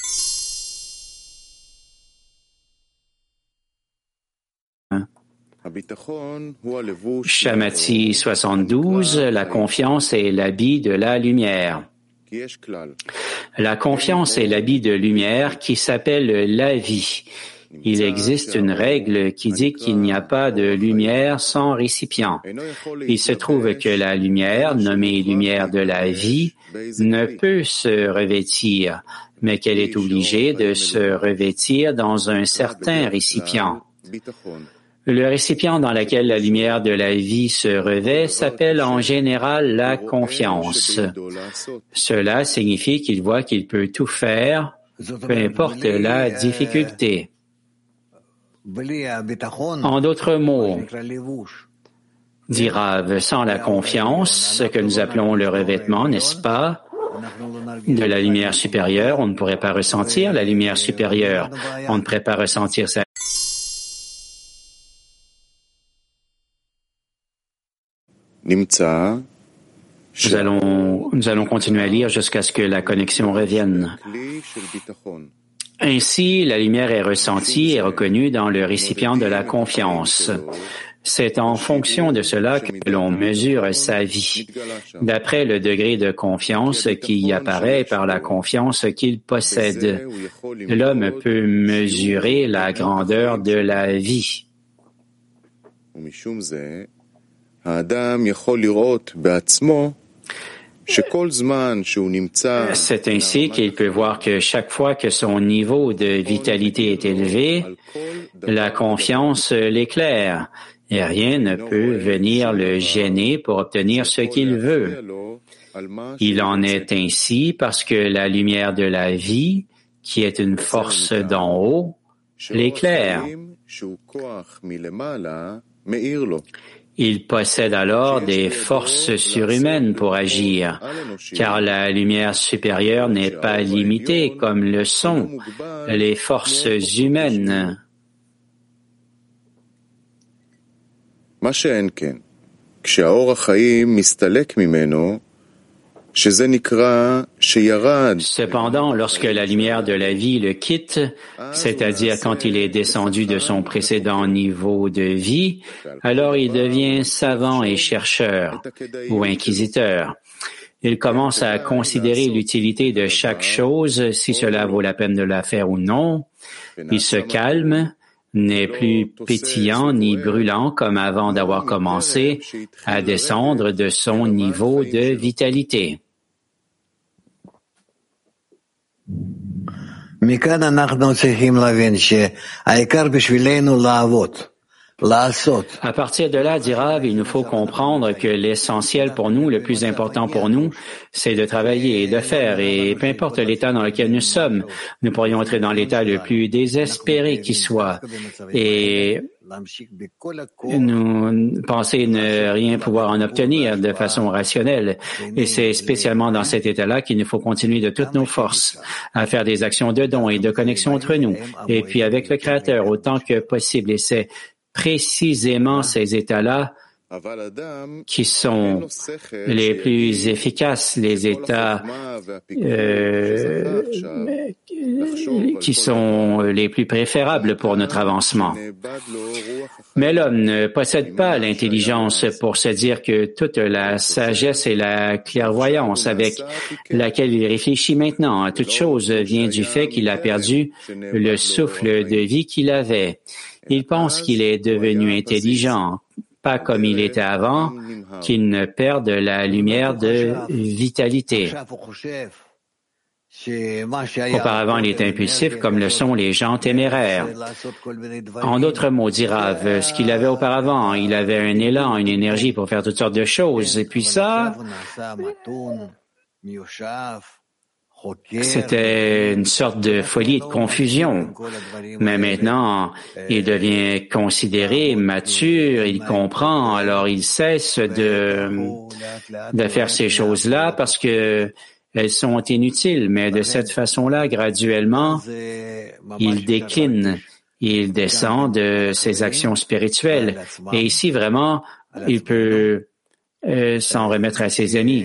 Shamati 72, la confiance est l'habit de la lumière. La confiance est l'habit de lumière qui s'appelle la vie. Il existe une règle qui dit qu'il n'y a pas de lumière sans récipient. Il se trouve que la lumière, nommée lumière de la vie, ne peut se revêtir, mais qu'elle est obligée de se revêtir dans un certain récipient. Le récipient dans lequel la lumière de la vie se revêt s'appelle en général la confiance. Cela signifie qu'il voit qu'il peut tout faire, peu importe la difficulté. En d'autres mots, dit Rav, sans la confiance, ce que nous appelons le revêtement, n'est-ce pas, de la lumière supérieure, on ne pourrait pas ressentir la lumière supérieure, on ne pourrait pas ressentir sa Nous allons continuer à lire jusqu'à ce que la connexion revienne. Ainsi, la lumière est ressentie et reconnue dans le récipient de la confiance. C'est en fonction de cela que l'on mesure sa vie, d'après le degré de confiance qui y apparaît par la confiance qu'il possède. L'homme peut mesurer la grandeur de la vie. C'est ainsi qu'il peut voir que chaque fois que son niveau de vitalité est élevé, la confiance l'éclaire. Et rien ne peut venir le gêner pour obtenir ce qu'il veut. Il en est ainsi parce que la lumière de la vie, qui est une force d'en haut, l'éclaire. Il possède alors des forces surhumaines pour agir, car la lumière supérieure n'est pas limitée comme le sont les forces humaines. Cependant, lorsque la lumière de la vie le quitte, c'est-à-dire quand il est descendu de son précédent niveau de vie, alors il devient savant et chercheur ou inquisiteur. Il commence à considérer l'utilité de chaque chose, si cela vaut la peine de la faire ou non. Il se calme, n'est plus pétillant ni brûlant comme avant d'avoir commencé à descendre de son niveau de vitalité. À partir de là, dit Rav, il nous faut comprendre que l'essentiel pour nous, le plus important pour nous, c'est de travailler et de faire. Et peu importe l'état dans lequel nous sommes, nous pourrions être dans l'état le plus désespéré qui soit. Et nous penser ne rien pouvoir en obtenir de façon rationnelle. Et c'est spécialement dans cet état-là qu'il nous faut continuer de toutes nos forces à faire des actions de dons et de connexion entre nous. Et puis avec le Créateur, autant que possible. Et c'est précisément ces états-là qui sont les plus efficaces, les états qui sont les plus préférables pour notre avancement. Mais l'homme ne possède pas l'intelligence pour se dire que toute la sagesse et la clairvoyance avec laquelle il réfléchit maintenant à toute chose vient du fait qu'il a perdu le souffle de vie qu'il avait. Il pense qu'il est devenu intelligent, pas comme il était avant, qu'il ne perde la lumière de vitalité. Auparavant, il était impulsif comme le sont les gens téméraires. En d'autres mots, dit Rav, ce qu'il avait auparavant, il avait un élan, une énergie pour faire toutes sortes de choses. Et puis ça, c'était une sorte de folie et de confusion. Mais maintenant, il devient considéré, mature, il comprend, alors il cesse de faire ces choses-là parce que elles sont inutiles. Mais de cette façon-là, graduellement, il décline, il descend de ses actions spirituelles. Et ici, vraiment, il peut s'en remettre à ses amis.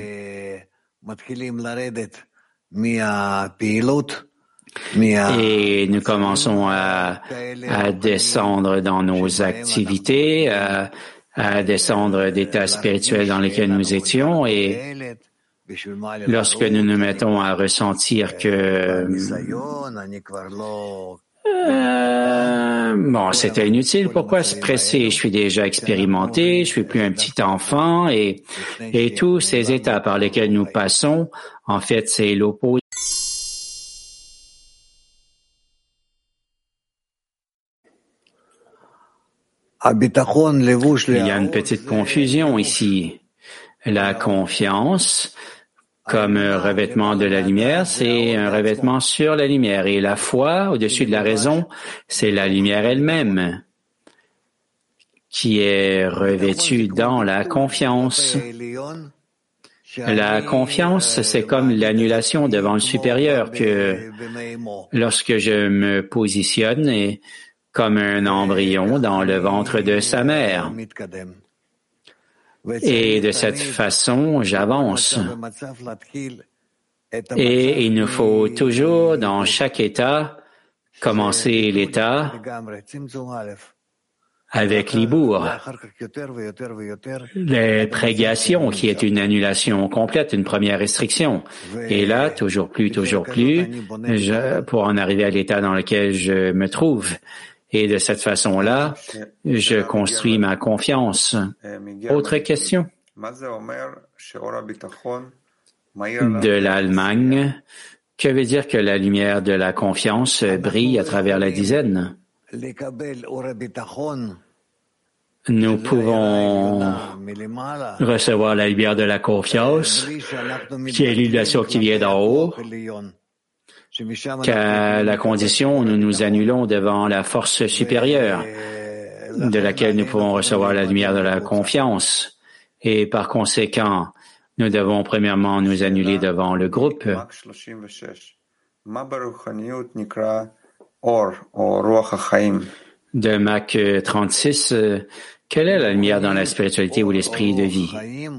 Et nous commençons à descendre dans nos activités, à descendre d'états spirituels dans lesquels nous étions, et lorsque nous nous mettons à ressentir que bon, c'était inutile, pourquoi se presser? Je suis déjà expérimenté, je suis plus un petit enfant, et tous ces états par lesquels nous passons, en fait, c'est l'opposé. Il y a une petite confusion ici. La confiance, comme un revêtement de la lumière, c'est un revêtement sur la lumière. Et la foi, au-dessus de la raison, c'est la lumière elle-même qui est revêtue dans la confiance. La confiance, c'est comme l'annulation devant le supérieur, que lorsque je me positionne comme un embryon dans le ventre de sa mère. Et de cette façon, j'avance. Et il nous faut toujours, dans chaque état, commencer l'état avec l'ibour, l'imprégnation qui est une annulation complète, une première restriction. Et là, toujours plus, pour en arriver à l'état dans lequel je me trouve. Et de cette façon-là, je construis ma confiance. Autre question? De l'Allemagne, que veut dire que la lumière de la confiance brille à travers la dizaine? Nous pouvons recevoir la lumière de la confiance, qui est l'illumination qui vient d'en haut, qu'à la condition où nous nous annulons devant la force supérieure, de laquelle nous pouvons recevoir la lumière de la confiance. Et par conséquent, nous devons premièrement nous annuler devant le groupe. De Mach 36, quelle est la lumière dans la spiritualité ou l'esprit de vie?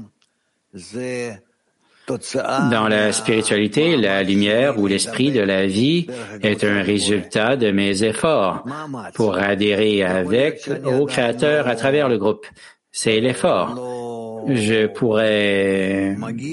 Dans la spiritualité, la lumière ou l'esprit de la vie est un résultat de mes efforts pour adhérer au Créateur à travers le groupe. C'est l'effort. Je pourrais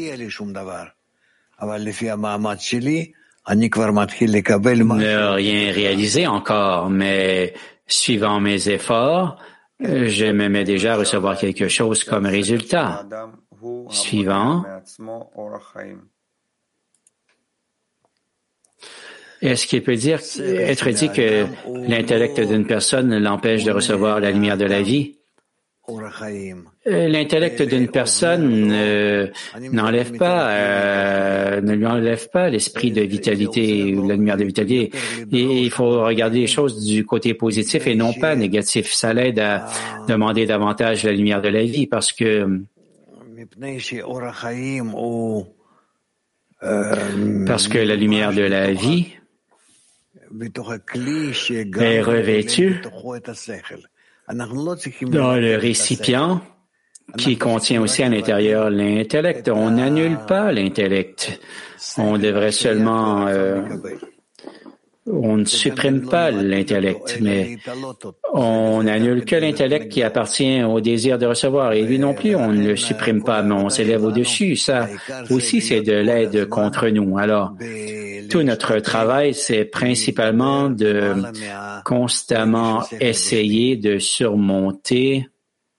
ne rien réaliser encore, mais suivant mes efforts, je me mets déjà à recevoir quelque chose comme résultat. Suivant. Est-ce qu'il peut être dit que l'intellect d'une personne l'empêche de recevoir la lumière de la vie? L'intellect d'une personne ne lui enlève pas l'esprit de vitalité ou la lumière de vitalité. Et il faut regarder les choses du côté positif et non pas négatif. Ça l'aide à demander davantage la lumière de la vie parce que la lumière de la vie est revêtue dans le récipient qui contient aussi à l'intérieur l'intellect. On n'annule pas l'intellect. On devrait seulement... on ne supprime pas l'intellect, mais on n'annule que l'intellect qui appartient au désir de recevoir. Et lui non plus, on ne le supprime pas, mais on s'élève au-dessus. Ça aussi, c'est de l'aide contre nous. Alors, tout notre travail, c'est principalement de constamment essayer de surmonter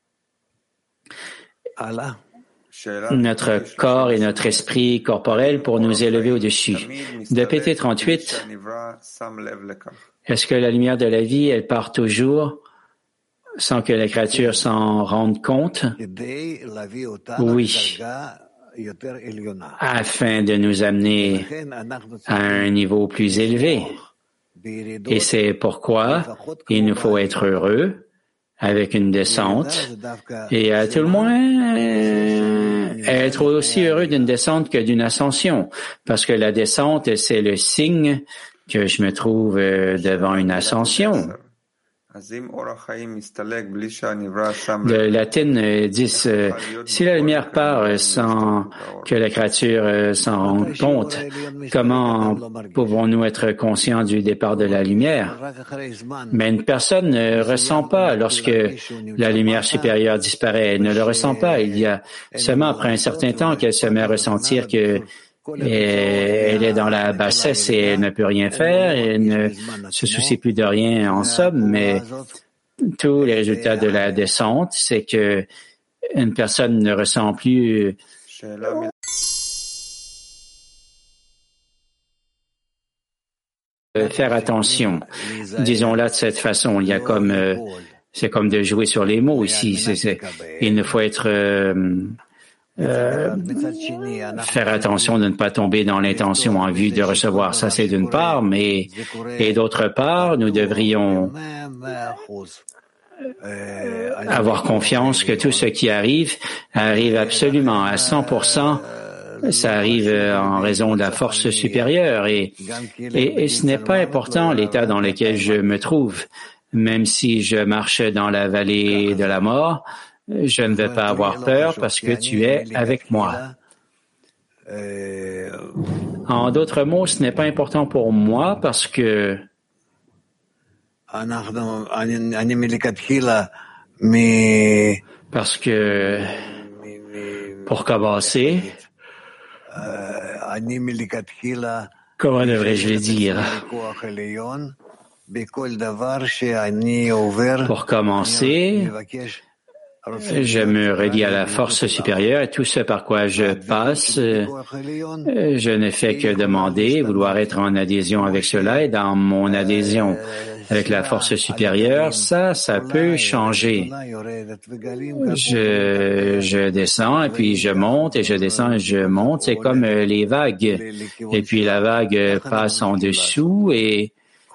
notre corps et notre esprit corporel pour nous élever au-dessus. De PT 38, est-ce que la lumière de la vie, elle part toujours sans que la créature s'en rende compte? Oui. Afin de nous amener à un niveau plus élevé. Et c'est pourquoi il nous faut être heureux avec une descente et à tout le moins être aussi heureux d'une descente que d'une ascension, parce que la descente, c'est le signe que je me trouve devant une ascension. De Latine 10, si la lumière part sans que la créature s'en rende compte, comment pouvons-nous être conscients du départ de la lumière? Mais une personne ne ressent pas lorsque la lumière supérieure disparaît, elle ne le ressent pas. Il y a seulement après un certain temps qu'elle se met à ressentir que elle est dans la bassesse et elle ne peut rien faire, elle ne se soucie plus de rien en somme, mais tous les résultats de la descente, c'est que une personne ne ressent plus faire attention. Disons-là de cette façon, il y a c'est comme de jouer sur les mots ici. Il ne faut être faire attention de ne pas tomber dans l'intention en vue de recevoir. Ça, c'est d'une part, et d'autre part, nous devrions avoir confiance que tout ce qui arrive absolument à 100%. Ça arrive en raison de la force supérieure et ce n'est pas important l'état dans lequel je me trouve. Même si je marche dans la vallée de la mort, je ne vais pas avoir peur parce que tu es avec moi. En d'autres mots, ce n'est pas important pour moi parce que Parce que, pour commencer, comment devrais-je le dire? Pour commencer, je me relie à la force supérieure et tout ce par quoi je passe, je ne fais que demander, vouloir être en adhésion avec cela et dans mon adhésion avec la force supérieure, ça peut changer. Je descends et puis je monte et je descends et je monte. C'est comme les vagues. Et puis la vague passe en dessous et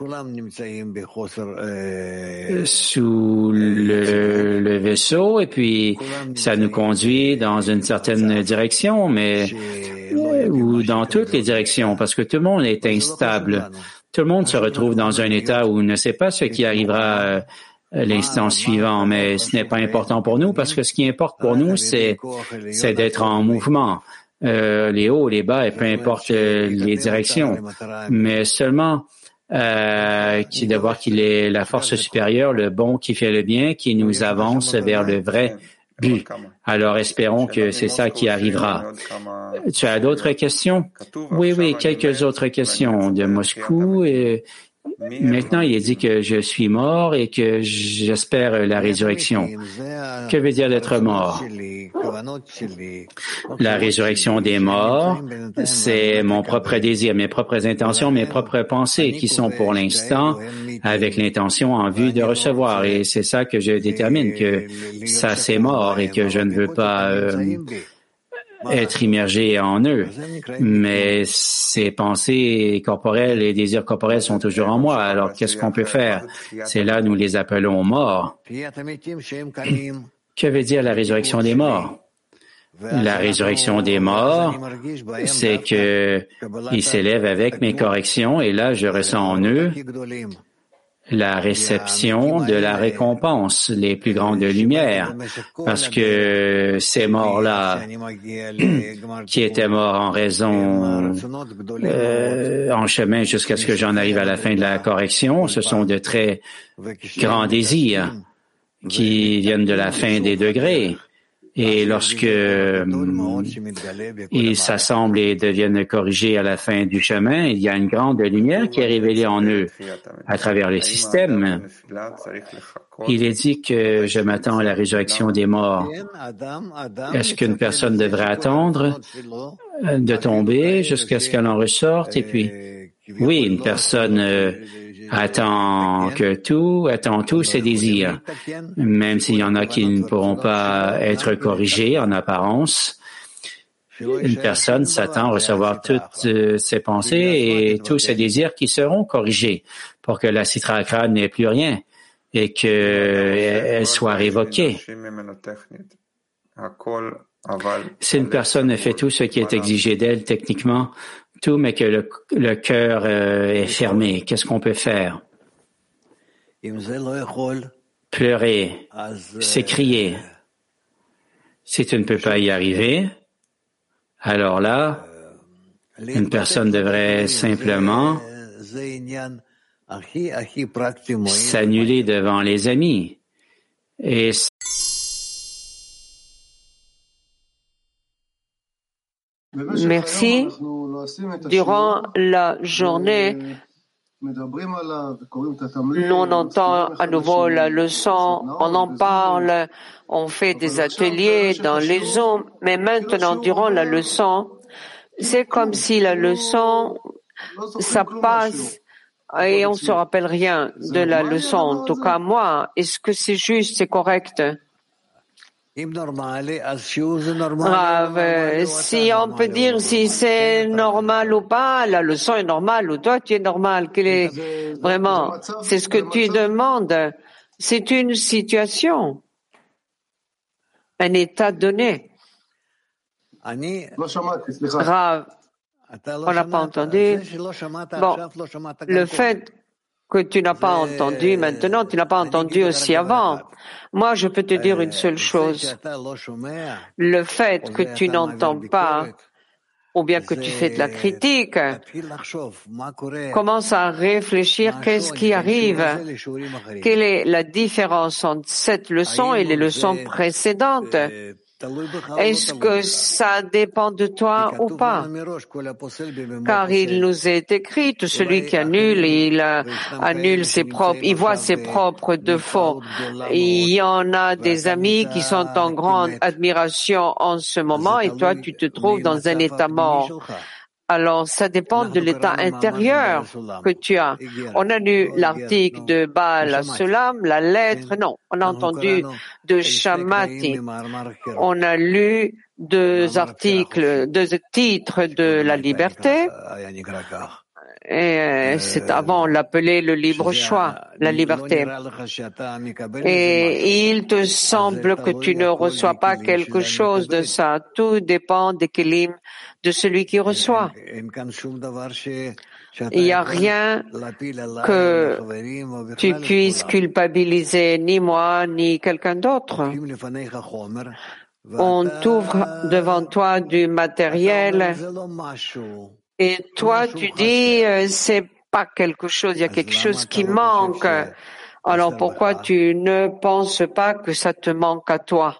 sous le vaisseau et puis ça nous conduit dans une certaine direction, mais ou dans toutes les directions, parce que tout le monde est instable. Tout le monde se retrouve dans un état où il ne sait pas ce qui arrivera l'instant suivant, mais ce n'est pas important pour nous parce que ce qui importe pour nous, c'est d'être en mouvement. Les hauts, les bas et peu importe les directions, mais seulement de voir qu'il est la force supérieure, le bon qui fait le bien, qui nous avance vers le vrai but. Alors espérons que c'est ça qui arrivera. Tu as d'autres questions? Oui, quelques autres questions de Moscou. Maintenant, il est dit que je suis mort et que j'espère la résurrection. Que veut dire d'être mort? La résurrection des morts, c'est mon propre désir, mes propres intentions, mes propres pensées qui sont pour l'instant avec l'intention en vue de recevoir. Et c'est ça que je détermine, que ça c'est mort et que je ne veux pas être immergé en eux. Mais ces pensées corporelles et désirs corporels sont toujours en moi. Alors, qu'est-ce qu'on peut faire? C'est là, nous les appelons morts. Que veut dire la résurrection des morts? La résurrection des morts, c'est que ils s'élèvent avec mes corrections et là, je ressens en eux la réception de la récompense, les plus grandes lumières, parce que ces morts-là, qui étaient morts en raison, en chemin jusqu'à ce que j'en arrive à la fin de la correction, ce sont de très grands désirs qui viennent de la fin des degrés. Et lorsque ils s'assemblent et deviennent corrigés à la fin du chemin, il y a une grande lumière qui est révélée en eux à travers le système. Il est dit que je m'attends à la résurrection des morts. Est-ce qu'une personne devrait attendre de tomber jusqu'à ce qu'elle en ressorte? Et puis, oui, une personne attend tous ses désirs, même s'il y en a qui ne pourront pas être corrigés en apparence. Une personne s'attend à recevoir toutes ses pensées et tous ses désirs qui seront corrigés pour que la Sitra Achra n'ait plus rien et qu'elle soit révoquée. Si une personne fait tout ce qui est exigé d'elle techniquement, tout, mais que le cœur est fermé, qu'est-ce qu'on peut faire? Pleurer, s'écrier. Si tu ne peux pas y arriver, alors là, une personne devrait simplement s'annuler devant les amis. Et merci. Durant la journée, nous on entend à nouveau la leçon, on en parle, on fait des ateliers dans les Zooms, mais maintenant, durant la leçon, c'est comme si la leçon, ça passe et on se rappelle rien de la leçon. En tout cas, moi, est-ce que c'est juste, c'est correct? Si on peut dire si c'est normal ou pas, la leçon est normale ou toi tu es normal, vraiment, c'est ce que tu demandes. C'est une situation, un état donné. Rav, on n'a pas entendu. Bon, le fait que tu n'as pas entendu maintenant, tu n'as pas entendu aussi avant. Moi, je peux te dire une seule chose. Le fait que tu n'entends pas, ou bien que tu fais de la critique, commence à réfléchir qu'est-ce qui arrive, quelle est la différence entre cette leçon et les leçons précédentes. Est-ce que ça dépend de toi ou pas? Car il nous est écrit, tout celui qui annule, il annule il voit ses propres défauts. Il y en a des amis qui sont en grande admiration en ce moment et toi, tu te trouves dans un état mort. Alors, ça dépend de l'état intérieur que tu as. On a lu l'article de Baal Sulam, la lettre, non, on a entendu de Shamati. On a lu deux titres de la liberté. Et c'est avant, on l'appelait le libre choix, la liberté. Et il te semble que tu ne reçois pas quelque chose de ça. Tout dépend des kelim de celui qui reçoit. Il n'y a rien que tu puisses culpabiliser, ni moi, ni quelqu'un d'autre. On t'ouvre devant toi du matériel et toi, tu dis, c'est pas quelque chose, il y a quelque chose qui manque. Alors pourquoi tu ne penses pas que ça te manque à toi?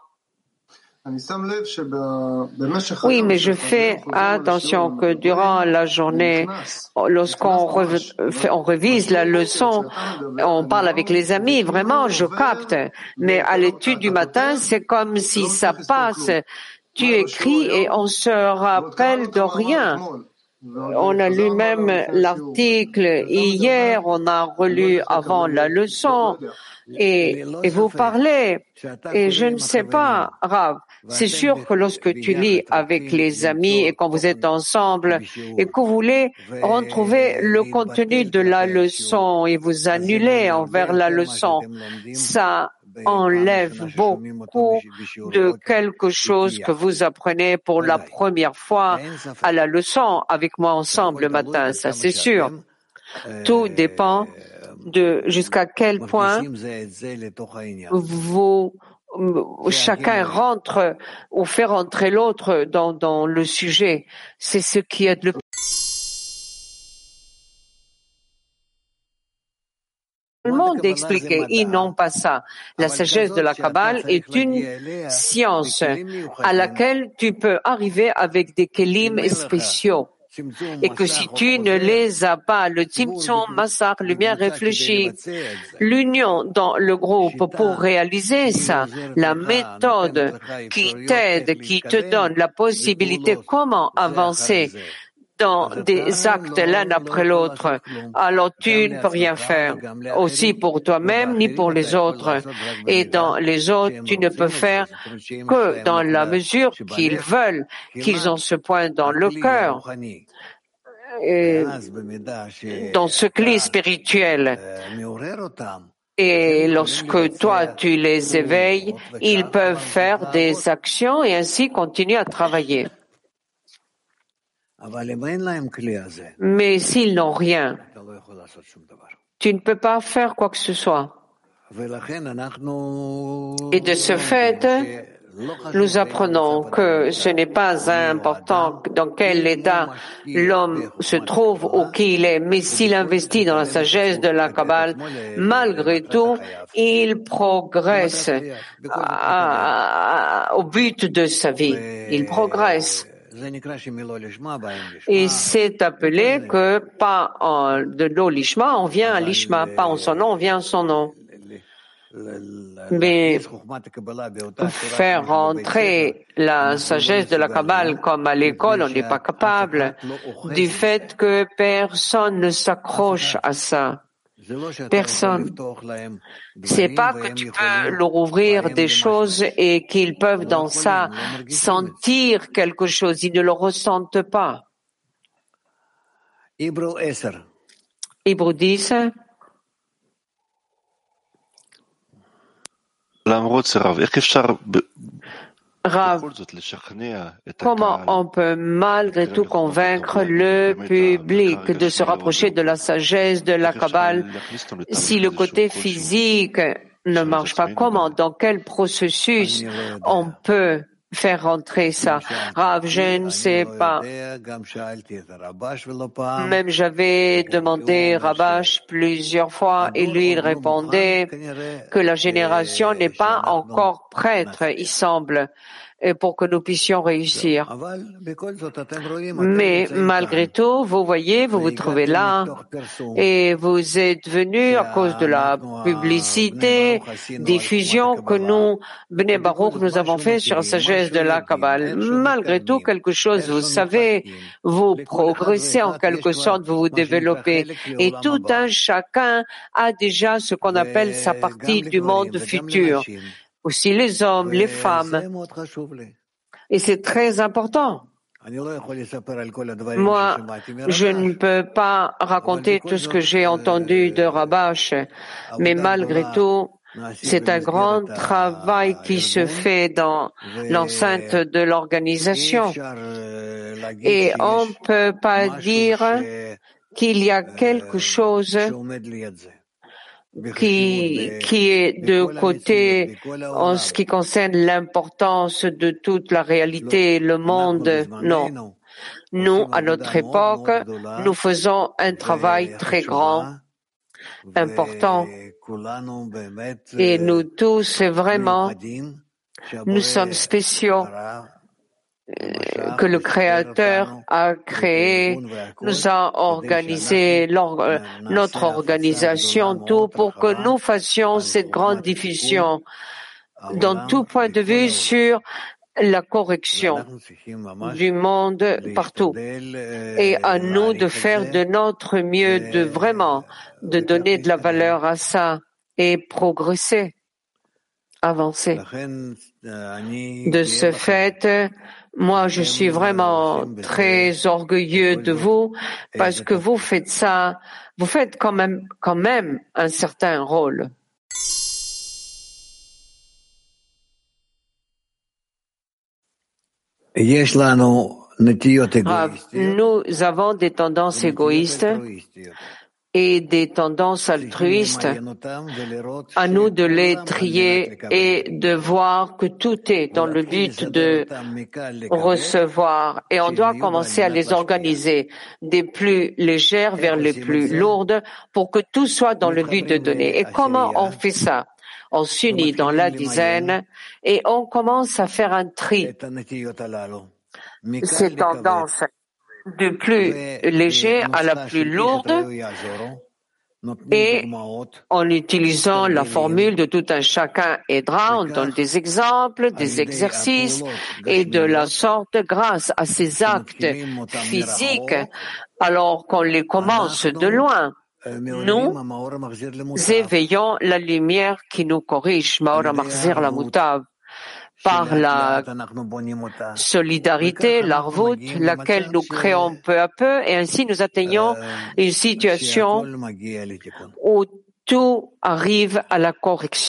Oui, mais je fais attention que durant la journée, lorsqu'on révise la leçon, on parle avec les amis, vraiment, je capte. Mais à l'étude du matin, c'est comme si ça passe. Tu écris et on se rappelle de rien. On a lu même l'article hier, on a relu avant la leçon et vous parlez. Et je ne sais pas, Rav, c'est sûr que lorsque tu lis avec les amis et quand vous êtes ensemble et que vous voulez retrouver le contenu de la leçon et vous annulez envers la leçon, ça enlève beaucoup de quelque chose que vous apprenez pour la première fois à la leçon avec moi ensemble le matin, ça c'est sûr. Tout dépend de jusqu'à quel point chacun rentre ou fait rentrer l'autre dans le sujet. C'est ce qui est le le monde expliqué, ils n'ont pas ça. La sagesse de la Kabbale est une science à laquelle tu peux arriver avec des kelim spéciaux. Et que si tu ne les as pas, le Tzimtzum, Massar, lumière réfléchie, l'union dans le groupe pour réaliser ça, la méthode qui t'aide, qui te donne la possibilité comment avancer dans des actes l'un après l'autre, alors tu ne peux rien faire, aussi pour toi-même ni pour les autres. Et dans les autres, tu ne peux faire que dans la mesure qu'ils veulent, qu'ils ont ce point dans le cœur. Et dans ce cli spirituel. Et lorsque toi, tu les éveilles, ils peuvent faire des actions et ainsi continuer à travailler. Mais s'ils n'ont rien, tu ne peux pas faire quoi que ce soit. Et de ce fait, nous apprenons que ce n'est pas important dans quel état l'homme se trouve ou qui il est, mais s'il investit dans la sagesse de la Kabbale, malgré tout, il progresse au but de sa vie. Il progresse. Et c'est appelé que pas de l'eau lishma, on vient à lishma, pas en son nom, on vient à son nom. Mais faire rentrer la sagesse de la Kabbale comme à l'école, on n'est pas capable du fait que personne ne s'accroche à ça. Personne. C'est pas que tu peux leur ouvrir des choses et qu'ils peuvent dans ça sentir quelque chose. Ils ne le ressentent pas. Hébreux 10. Rav, comment on peut malgré tout convaincre le public de se rapprocher de la sagesse de la Kabbale si le côté physique ne marche pas? Comment, dans quel processus on peut faire rentrer ça. Rav, je ne sais pas. Même j'avais demandé Rabash plusieurs fois et lui il répondait que la génération n'est pas encore prête, il semble, pour que nous puissions réussir. Mais malgré tout, vous voyez, vous vous trouvez là et vous êtes venus à cause de la publicité, diffusion que nous, Bnei Baruch, nous avons fait sur la sagesse de la Kabbale. Malgré tout, quelque chose, vous savez, vous progressez en quelque sorte, vous vous développez. Et tout un chacun a déjà ce qu'on appelle sa partie du monde futur. Aussi les hommes, les femmes. Et c'est très important. Moi, je ne peux pas raconter tout ce que j'ai entendu de Rabash, mais malgré tout, c'est un grand travail qui se fait dans l'enceinte de l'organisation. Et on ne peut pas dire qu'il y a quelque chose qui est de côté en ce qui concerne l'importance de toute la réalité, le monde. Non. Nous, à notre époque, nous faisons un travail très grand, important. Et nous tous, vraiment, nous sommes spéciaux que le Créateur a créé, nous a organisé notre organisation, tout pour que nous fassions cette grande diffusion dans tout point de vue sur la correction du monde partout. Et à nous de faire de notre mieux, de donner de la valeur à ça et progresser, avancer. De ce fait, moi, je suis vraiment très orgueilleux de vous parce que vous faites ça, vous faites quand même un certain rôle. Nous avons des tendances égoïstes et des tendances altruistes. À nous de les trier et de voir que tout est dans le but de recevoir. Et on doit commencer à les organiser des plus légères vers les plus lourdes pour que tout soit dans le but de donner. Et comment on fait ça? On s'unit dans la dizaine et on commence à faire un tri. Ces tendances du plus léger à la plus lourde et en utilisant la formule de tout un chacun aidera, on donne des exemples, des exercices et de la sorte, grâce à ces actes physiques, alors qu'on les commence de loin, nous éveillons la lumière qui nous corrige, Ma'or Machzir la Mutav, par la solidarité, l'arvout, laquelle nous créons peu à peu, et ainsi nous atteignons une situation où tout arrive à la correction.